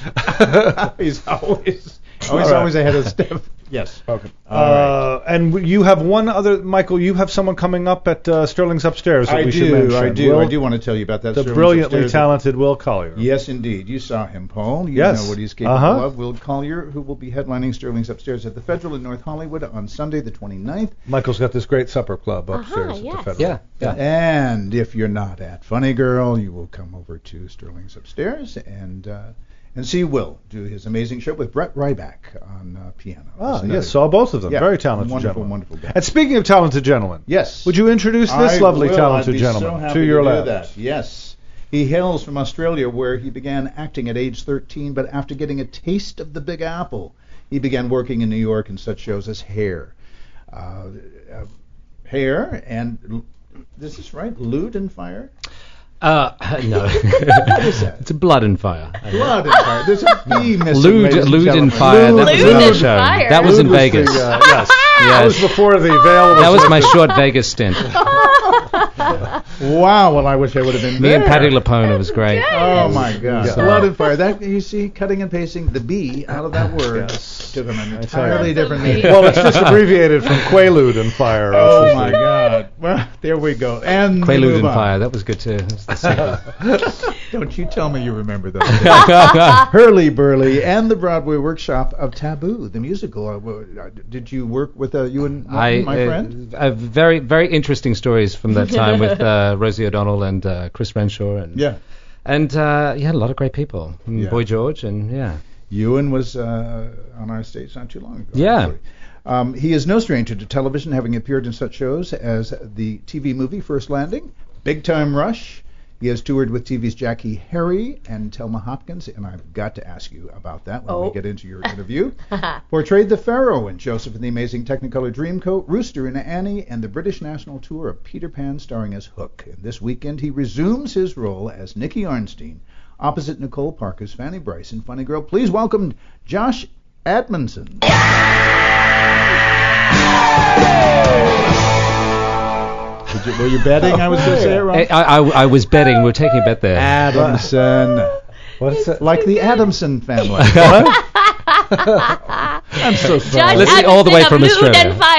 He's always, All always, right. always ahead of step. Yes. Okay. All right. Uh, and w- you have one other, Michael. You have someone coming up at uh, Sterling's Upstairs that I we should do, mention. I do, Will, I do want to tell you about that. The Sterling's brilliantly Upstairs. talented Will Collier. Yes, indeed. You saw him, Paul. You Yes. know what he's capable Uh-huh. of. Will Collier, who will be headlining Sterling's Upstairs at the Federal in North Hollywood on Sunday the twenty-ninth. Michael's got this great supper club upstairs Uh-huh, at yes. the Federal. Yeah, yeah. And if you're not at Funny Girl, you will come over to Sterling's Upstairs and uh, and see Will do his amazing show with Brett Ryback on uh, piano. Ah, Isn't that yes, a- saw both of them. Yeah, Very talented wonderful, gentlemen. wonderful guy. And speaking of talented gentlemen, Yes. would you introduce this I lovely will. talented I'd be gentleman so happy to your to left? do that. Yes. He hails from Australia, where he began acting at age thirteen, but after getting a taste of the Big Apple, he began working in New York in such shows as Hair. Uh, uh, Hair and, l- this is right, Lewd and Fire? Uh, no. is that? It's a Blood and Fire. Blood and Fire. There's a B missing, Lewd, ladies and Lewd gentlemen. and Fire. That was Lewd another and show. Fire. That was in Lewd Vegas. the, uh, yes. That was Yes. before the veil was That was my lifted. short Vegas stint. Wow, well, I wish I would have been Me there. and Patty LaPona was great. Oh my God! Yeah. Blood and Fire. That you see, cutting and pasting the B out of that word Yes. took an tell you. entirely different That's meaning. Well, it's just abbreviated from Quaalude and Fire. Oh my God! Well, there we go. And Quaalude move and on. Fire. That was good too. That was the sequel. Don't you tell me you remember those. Hurly Burly and the Broadway workshop of Taboo, the musical. Uh, w- uh, did you work with uh, you and Martin, I, my uh, friend? uh, very, very interesting stories from that time with uh, Rosie O'Donnell and uh, Chris Renshaw. And, Yeah. And uh, you had a lot of great people. And Yeah. Boy George and, yeah. Ewan was uh, on our stage not too long ago. Yeah. actually. Um, he is no stranger to television, having appeared in such shows as the T V movie First Landing, Big Time Rush. He has toured with T V's Jackie Harry and Thelma Hopkins, and I've got to ask you about that when Oh. we get into your interview. Portrayed the Pharaoh in Joseph and the Amazing Technicolor Dreamcoat, Rooster in Annie, and the British National Tour of Peter Pan starring as Hook. And this weekend he resumes his role as Nicky Arnstein opposite Nicole Parker's Fanny Bryce in Funny Girl. Please welcome Josh Admonson. Did you, were you betting I was going to say it wrong? I, I, I was betting. We're taking a bet there. Adamson. What's it? Like the Adamson family. What? I'm so sorry. Josh Listen, all the way Adamson from of Mood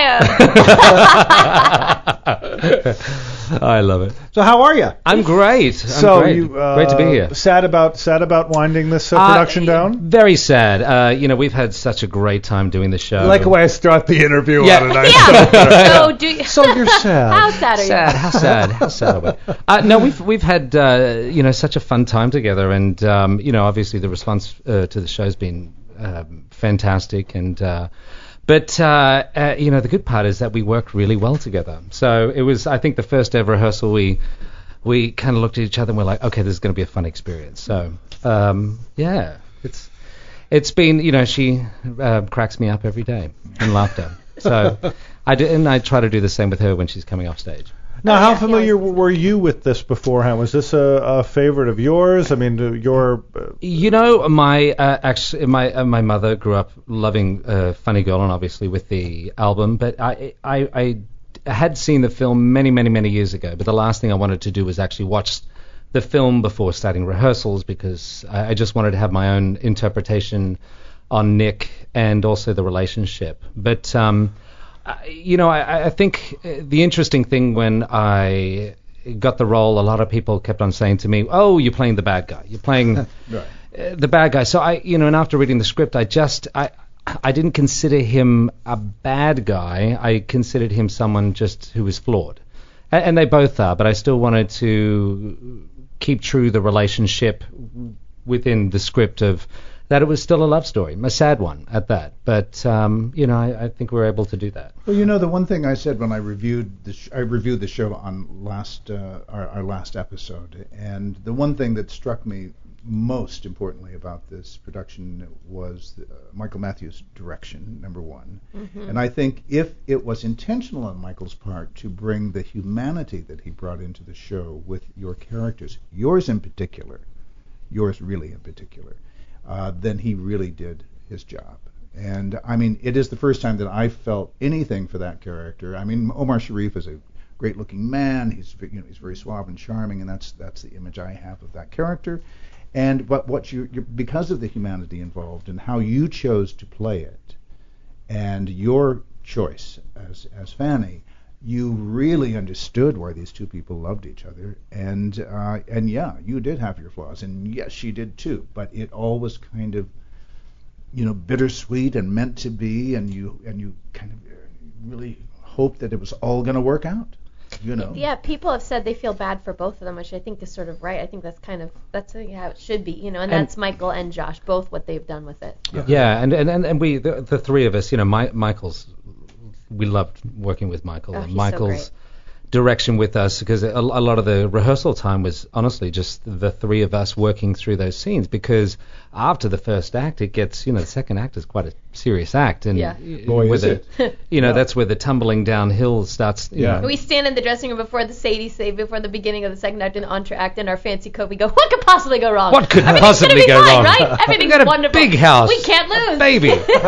Australia. and Fire. I love it. So how are you? I'm great. I'm so great. you uh, great to be here. Sad about sad about winding this uh, Uh, production down. Very sad. Uh, you know, we've had such a great time doing the show. Like the way I start the interview Yeah. on a nice Yeah. So do you, So you're sad. How sad are you? Sad, how sad, how sad are we? Uh, no, we've we've had uh, you know such a fun time together, and um, you know obviously the response uh, to the show's been um, fantastic, and uh, but uh, uh, you know the good part is that we work really well together. So it was, I think, the first ever rehearsal we we kind of looked at each other and we're like, okay, this is going to be a fun experience. So um, yeah, it's it's been, you know, she uh, cracks me up every day in laughter. So I do, and I try to do the same with her when she's coming off stage. Now, Oh, how yeah, he familiar always- were you with this beforehand? Was this a, a favorite of yours? I mean, uh, your uh, You know, my uh, actually my uh, my mother grew up loving uh, Funny Girl, and obviously with the album. But I, I I had seen the film many many many years ago. But the last thing I wanted to do was actually watch the film before starting rehearsals, because I, I just wanted to have my own interpretation on Nick and also the relationship. But um, I, you know, I, I think uh, the interesting thing when I got the role, a lot of people kept on saying to me, "Oh, you're playing the bad guy. You're playing Right. uh, the bad guy." So I, you know, and after reading the script, I just I I didn't consider him a bad guy. I considered him someone just who was flawed, and, and they both are. But I still wanted to keep true the relationship within the script of that it was still a love story, a sad one at that. But um, you know, I, I think we were able to do that. Well, you know, the one thing I said when I reviewed the sh- I reviewed the show on last uh, our, our last episode, and the one thing that struck me most importantly about this production was uh, Michael Matthews' direction, number one. Mm-hmm. And I think if it was intentional on Michael's part to bring the humanity that he brought into the show with your characters, yours in particular, yours really in particular, uh, then he really did his job. And I mean, it is the first time that I felt anything for that character. I mean, Omar Sharif is a great-looking man. He's, you know, he's very suave and charming, and that's that's the image I have of that character. And but what you, you because of the humanity involved and how you chose to play it, and your choice as as Fanny, you really understood why these two people loved each other. And uh, and yeah, you did have your flaws, and yes, she did too. But it all was kind of, you know, bittersweet and meant to be, and you and you kind of really hoped that it was all going to work out. You know. Yeah, people have said they feel bad for both of them, which I think is sort of right. I think that's kind of that's how it should be, you know, and, And- that's Michael and Josh, both what they've done with it. Yeah, and and, and, and we the, the three of us, you know, my, Michael's, we loved working with Michael, Oh, and he's so Michael's great. direction with us, because a, a lot of the rehearsal time was honestly just the three of us working through those scenes, because after the first act it gets, you know, the second act is quite a serious act, and Yeah. y- Boy, with is the, you know, Yeah. that's where the tumbling downhill starts. You Yeah. know. We stand in the dressing room before the Sadie say before the beginning of the second act and the entr'acte in our fancy coat. We go, what could possibly go wrong? What could Everything's possibly gonna be go fine, wrong? Right? Everything's We've got a wonderful. big house. We can't lose. Baby.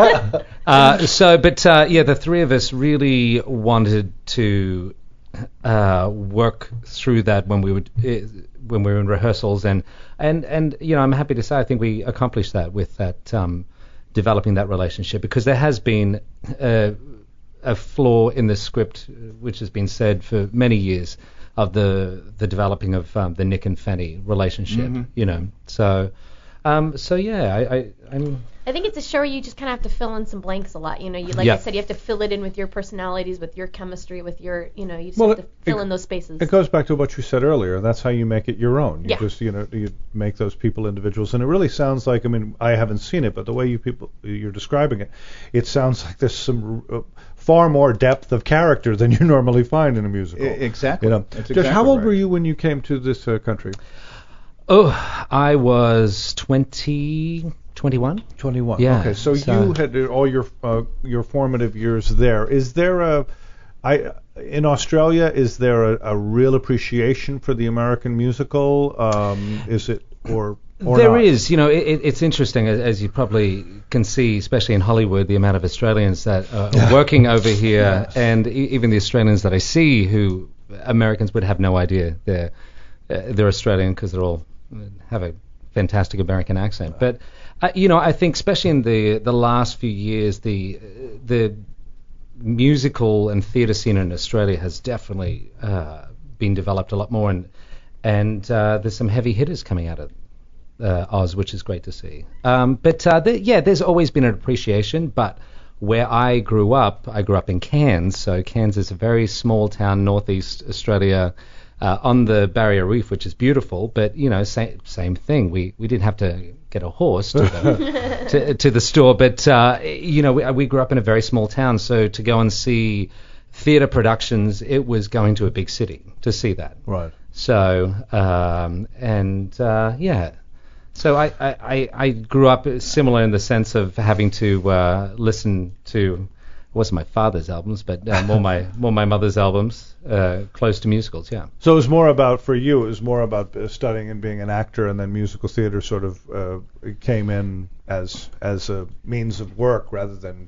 uh, so, but uh, yeah, the three of us really wanted to uh, work through that when we would uh, when we were in rehearsals, and and and you know, I'm happy to say I think we accomplished that with that um, developing that relationship, because there has been uh, a flaw in the script, which has been said for many years, of the the developing of um, the Nick and Fanny relationship. Mm-hmm. You know, so um, so yeah, I, I I'm. I think it's a show where you just kind of have to fill in some blanks a lot. You know, you like Yeah. I said, you have to fill it in with your personalities, with your chemistry, with your, you know, you just Well, have to it- fill it- in those spaces. It goes back to what you said earlier. That's how you make it your own. You Yeah. just, you know, you make those people individuals, and it really sounds like. I mean, I haven't seen it, but the way you people you're describing it, it sounds like there's some uh, far more depth of character than you normally find in a musical. I- exactly. You know, That's Josh, exactly how old right. were you when you came to this uh, country? Oh, I was twenty, twenty-one. twenty-one. Yeah, Okay, so, so- you had uh, all your uh, your formative years there. Is there a I in Australia? Is there a, a real appreciation for the American musical? Um, is it or or There not? is, you know, it, it- it's interesting, as, as you probably can see, especially in Hollywood, the amount of Australians that are working over here, and e- even the Australians that I see who Americans would have no idea they're uh, they're Australian because they're all uh, have a fantastic American accent. But uh, you know, I think especially in the the last few years, the the musical and theatre scene in Australia has definitely uh, been developed a lot more, and and uh, there's some heavy hitters coming out of uh, Oz, which is great to see. Um, but uh, the, yeah, there's always been an appreciation. But where I grew up, I grew up in Cairns, so Cairns is a very small town, northeast Australia, uh, on the Barrier Reef, which is beautiful. But you know, same same thing. We we didn't have to get a horse to the to, to the store, but uh, you know, we, we grew up in a very small town, so to go and see theatre productions, it was going to a big city to see that. Right. So um, and uh, yeah, so I, I, I- I grew up similar in the sense of having to uh, listen to, it wasn't my father's albums, but uh, more my more my mother's albums, uh, close to musicals. Yeah. So it was more about, for you, it was more about uh, studying and being an actor, and then musical theater sort of uh, came in as as a means of work rather than.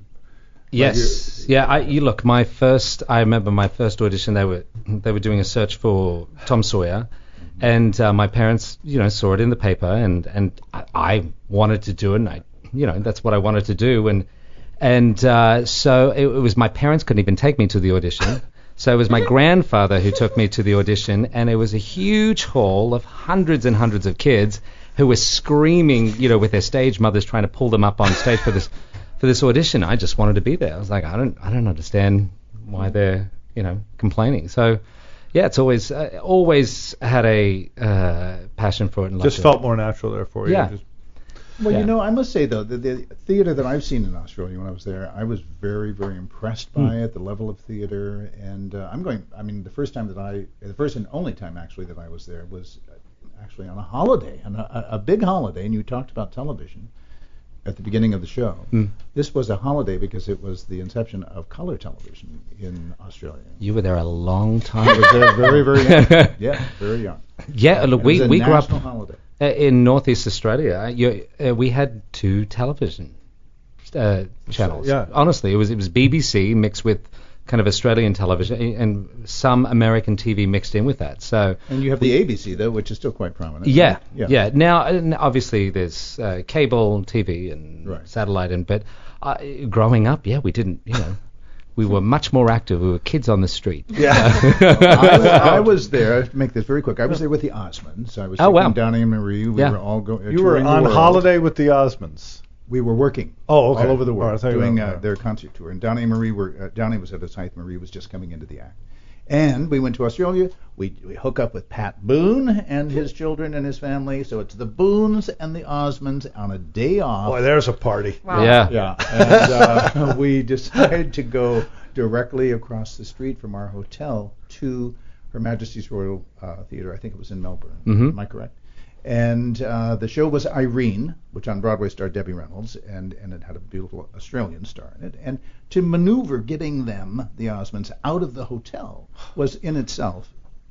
Yes. Yeah. I, you look. My first. I remember my first audition. They were they were doing a search for Tom Sawyer, and uh, my parents, you know, saw it in the paper, and and I, I wanted to do it. And I, you know, that's what I wanted to do, and and uh, so it, it was my parents couldn't even take me to the audition. So it was my grandfather who took me to the audition, and it was a huge hall of hundreds and hundreds of kids who were screaming, you know, with their stage mothers trying to pull them up on stage for this for this audition. I just wanted to be there. I was like, I don't I don't understand why they're, you know, complaining. So yeah, it's always uh, always had a uh, passion for it. And Just loved it. felt more natural there for you. Yeah. Just, Well, Yeah. you know, I must say though, the, the theater that I've seen in Australia when I was there, I was very, very impressed by it, the level of theater, and uh, I'm going. I mean, the first time that I, the first and only time actually that I was there was uh, actually on a holiday, on a, a big holiday. And you talked about television at the beginning of the show. Mm. This was a holiday because it was the inception of color television in Australia. You were there a long I time. was there very, very young. Yeah, very young. Yeah, look, It we was a we grew up national holiday. uh, in northeast Australia. You, uh, we had two television uh, channels. yeah. Honestly, it was it was B B C mixed with kind of Australian television and some American T V mixed in with that. So And you have the A B C though, which is still quite prominent. yeah, yeah. yeah. Now, and obviously, there's uh, cable T V and Right. satellite, and but uh, growing up, yeah, we didn't, you know, we were much more active. We were kids on the street. Yeah. I, was, I was there. To make this very quick. I was there with the Osmonds. I was Oh, taking wow. Donnie and Marie. We Yeah. were all going. you were on holiday with the Osmonds. We were working. Oh, okay. All over the All right, I world thought you doing were- uh, their concert tour. And Donnie and Marie were. Uh, Donnie was at his height. Marie was just coming into the act. And we went to Australia. We we hook up with Pat Boone and his children and his family. So it's the Boones and the Osmonds on a day off. Boy, there's a party. Wow. Yeah. Yeah, and uh, we decided to go directly across the street from our hotel to Her Majesty's Royal uh, Theatre. I think it was in Melbourne. Mhm. Am I correct? And uh, the show was Irene, which on Broadway starred Debbie Reynolds, and, and it had a beautiful Australian star in it. And to maneuver getting them, the Osmonds, out of the hotel was in itself,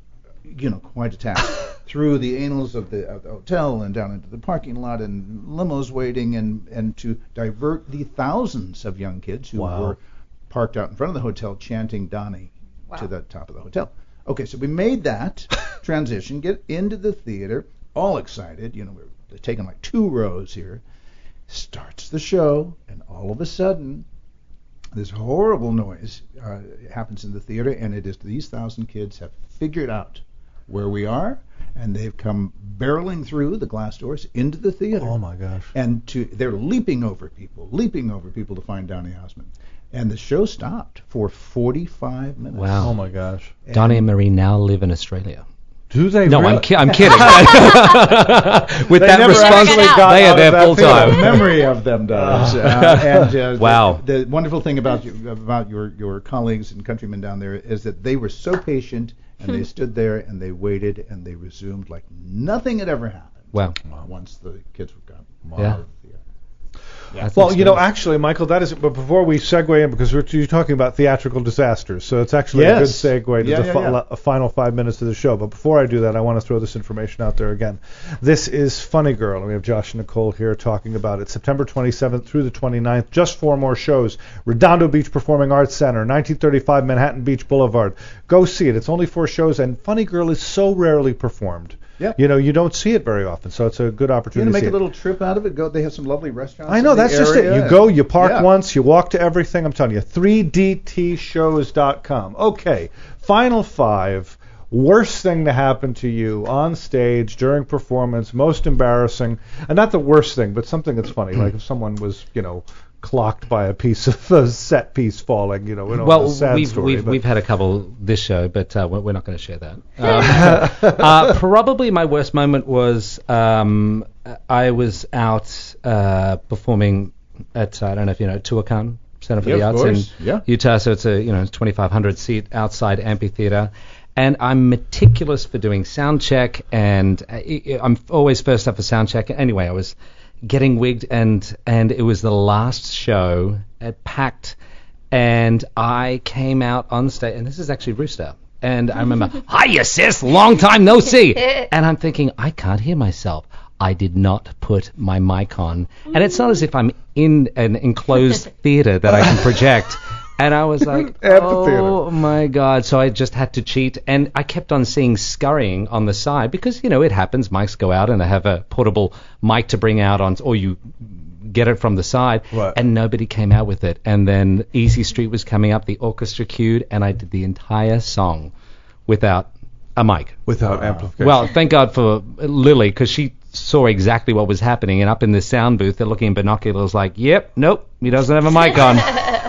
you know, quite a task. Through the annals of the, of the hotel and down into the parking lot and limos waiting, and, and to divert the thousands of young kids who Wow. were parked out in front of the hotel chanting Donnie Wow. to the top of the hotel. Okay, so we made that transition, get into the theater, all excited. You know, we're taking like two rows here. Starts the show, and all of a sudden, this horrible noise uh, happens in the theater, and it is these thousand kids have figured out where we are, and they've come barreling through the glass doors into the theater. Oh my gosh! And to they're leaping over people, leaping over people to find Donny Osmond. And the show stopped for forty-five minutes. Wow. Oh my gosh! And Donny and Marie now live in Australia. Do they? No, really? I'm, ki- I'm kidding. With They that never response, actually got they out are of there that full The time. memory of them does. Uh, and uh, Wow. The, the wonderful thing about you, about your your colleagues and countrymen down there is that they were so patient, and they stood there and they waited and they resumed like nothing had ever happened. Wow. Uh, once the kids were gone. Yeah. Out of the theater. That's Well, you know, exciting. actually, Michael, that is. But before we segue in, because we're you're talking about theatrical disasters, so it's actually Yes. a good segue to Yeah, the yeah, fi- yeah. la- final five minutes of the show. But before I do that, I want to throw this information out there again. This is Funny Girl, and we have Josh and Nicole here talking about it. September twenty-seventh through the twenty-ninth, just four more shows. Redondo Beach Performing Arts Center, nineteen thirty-five Manhattan Beach Boulevard. Go see it. It's only four shows, and Funny Girl is so rarely performed. Yeah. You know, you don't see it very often, so it's a good You're opportunity gonna make to a see little it. trip out of it. Go. They have some lovely restaurants. I know, in the that's just it. area. You go, you park Yeah. once, you walk to everything. I'm telling you, three D T shows dot com. Okay, final five. Worst thing to happen to you on stage during performance, most embarrassing, and not the worst thing, but something that's funny, like if someone was, you know, clocked by a piece of a set piece falling, you know, we don't Well, have a sad we've story, we've but- we've had a couple this show, but uh, we're we're not going to share that. Um, uh, probably my worst moment was um, I was out uh, performing at I don't know if you know Tuacahn Center for Yeah, the of Arts course. in Yeah. Utah, so it's a you know twenty-five hundred seat outside amphitheater. And I'm meticulous for doing sound check, and I, I'm always first up for sound check. Anyway, I was getting wigged, and and it was the last show at packed, and I came out on stage, and this is actually Rooster, and I remember, hiya sis, long time no see, and I'm thinking, I can't hear myself. I did not put my mic on, and it's not as if I'm in an enclosed theater that I can project. And I was like, oh my God. So I just had to cheat. And I kept on seeing scurrying on the side because, you know, it happens. Mics go out and they have a portable mic to bring out on, or you get it from the side. Right. And nobody came out with it. And then Easy Street was coming up, the orchestra cued, and I did the entire song without a mic. without amplification. Well, thank God for Lily, because she saw exactly what was happening. And up in the sound booth, they're looking in binoculars like, yep, nope, he doesn't have a mic on.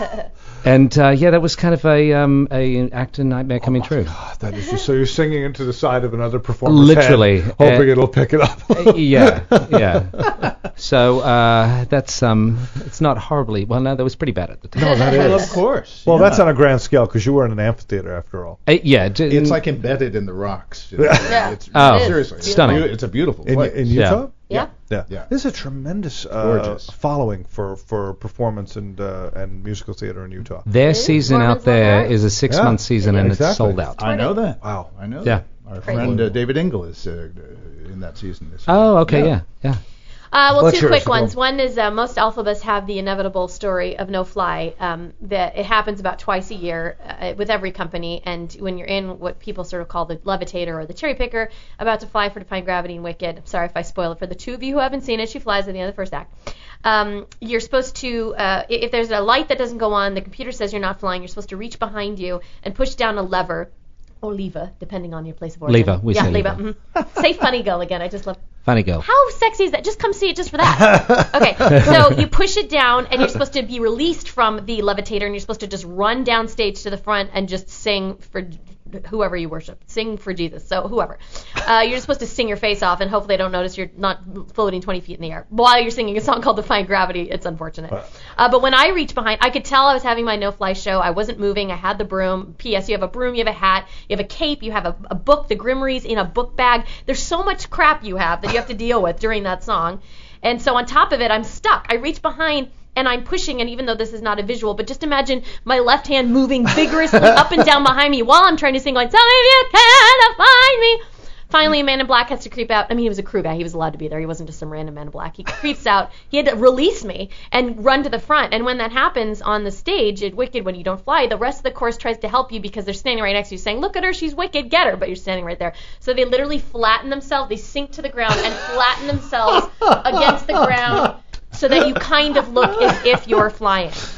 And uh, yeah, that was kind of a um, a actor nightmare coming true. God, that is just, so you're singing into the side of another performer's Literally. head, hoping Uh, it'll pick it up. Uh, yeah, yeah. So uh, that's um, it's not horribly. Well, no, that was pretty bad at the time. No, that Well, is. of course. Well, yeah. that's on a grand scale because you were in an amphitheater after all. Uh, yeah, d- It's like embedded in the rocks. you know. Yeah. It's, Oh, seriously, it's stunning. beau- It's a beautiful In, place. in Yeah. Utah? Yeah. Yeah. Yeah. There's a tremendous uh, Gorgeous. following for, for performance and uh, and musical theater in Utah. their is. season out Mormons love there art. is a six Yeah. month season and Exactly. it's sold out. I know that. Wow. I know Yeah. that. Our Crazy. friend uh, David Engel is uh, in that season this year. Oh, okay, yeah, yeah. Uh, well, Let's two hear it, quick ones. Nicole. One is uh, most alphabets have the inevitable story of no fly. Um, that it happens about twice a year uh, with every company, and when you're in what people sort of call the levitator or the cherry picker, about to fly for Defying Gravity and Wicked. I'm sorry if I spoil it for the two of you who haven't seen it. She flies at the end of the first act. Um, you're supposed to, uh, i- if there's a light that doesn't go on, the computer says you're not flying. You're supposed to reach behind you and push down a lever. Or lever, depending on your place of origin. Lever, we yeah, say lever. lever. Mm-hmm. Say funny girl again. I just love. Funny girl. How sexy is that? Just come see it just for that. Okay, so you push it down, and you're supposed to be released from the levitator, and you're supposed to just run down stage to the front and just sing for whoever you worship. Sing for Jesus, so whoever. Uh, you're just supposed to sing your face off, and hopefully they don't notice you're not floating twenty feet in the air. While you're singing a song called Defying Gravity, it's unfortunate. Uh, but when I reached behind, I could tell I was having my no-fly show. I wasn't moving. I had the broom. P S. You have a broom, you have a hat, you have a cape, you have a, a book, the Grimmeries in a book bag. There's so much crap you have that you have to deal with during that song. And so on top of it, I'm stuck. I reach behind, and I'm pushing, and even though this is not a visual, but just imagine my left hand moving vigorously up and down behind me while I'm trying to sing, like, tell me if you can find me. Finally, a man in black has to creep out. I mean, he was a crew guy. He was allowed to be there. He wasn't just some random man in black. He creeps out. He had to release me and run to the front. And when that happens on the stage at Wicked, when you don't fly, the rest of the chorus tries to help you because they're standing right next to you saying, look at her, she's wicked, get her. But you're standing right there. So they literally flatten themselves. They sink to the ground and flatten themselves against the ground so that you kind of look as if you're flying.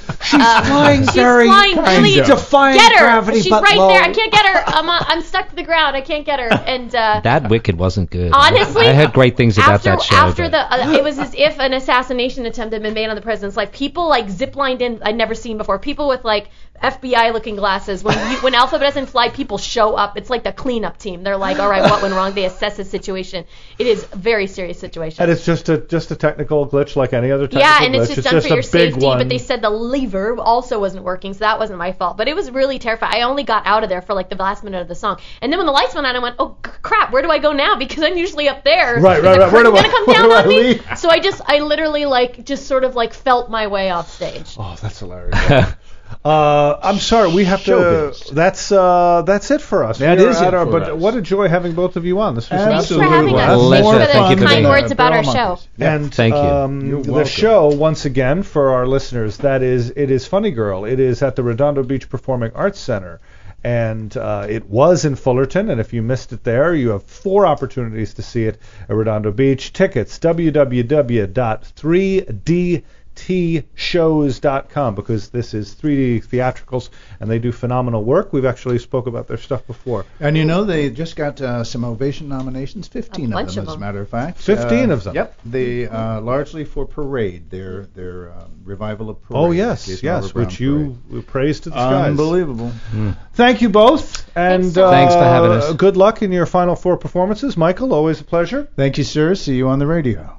She's flying she's very flying really defying get her. gravity, She's but right low. there. I can't get her. I'm uh, I'm stuck to the ground. I can't get her. And uh, That Wicked wasn't good. honestly, I heard great things about after, that show. After but- the, uh, it was as if an assassination attempt had been made on the president's life. People like ziplined in. I'd never seen before. People with like F B I looking glasses. When you, when Alphabet doesn't fly, people show up. It's like the cleanup team. They're like, all right, what went wrong? They assess the situation. It is a very serious situation. And it's just a just a technical glitch like any other technical Yeah, and glitch. it's just done for your a big safety, one. but they said the lever also wasn't working, so that wasn't my fault. But it was really terrifying. I only got out of there for like the last minute of the song. And then when the lights went on, I went, oh, c- crap, where do I go now? Because I'm usually up there. Right, Is right, the right. Where do curtain I- gonna come where down do I on me? leave? So I just, I literally like, just sort of like felt my way off stage. Oh, that's hilarious. Uh, I'm sorry, we have to. Showbiz. That's uh, that's it for us. That We are is at it our, for but us. what a joy having both of you on. This was Thanks for absolutely having us. wonderful. Thanks Pleasure. for Thank you the for kind being words here. about our Barrel show. monkeys. And Thank you. Um, You're the welcome. show, once again, for our listeners, that is, it is Funny Girl. It is at the Redondo Beach Performing Arts Center. And uh, it was in Fullerton, and if you missed it there, you have four opportunities to see it at Redondo Beach. Tickets, w w w dot three d t shows dot com, because this is three D theatricals, and they do phenomenal work. We've actually spoke about their stuff before. And you know, they just got uh, some Ovation nominations, fifteen A of bunch them, of as a them. matter of fact. fifteen Uh, of them. Yep. They uh, largely for Parade, their their um, revival of Parade. Oh, yes, Jason yes, Oliver Brown which you praised to the Parade. skies. Unbelievable. Thank you both, and Thanks so uh, much. Thanks for having us. Good luck in your final four performances. Michael, always a pleasure. Thank you, sir. See you on the radio.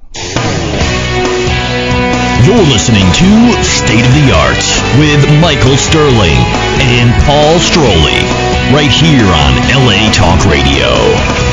You're listening to State of the Arts with Michael Sterling and Paul Strolley, right here on L A Talk Radio.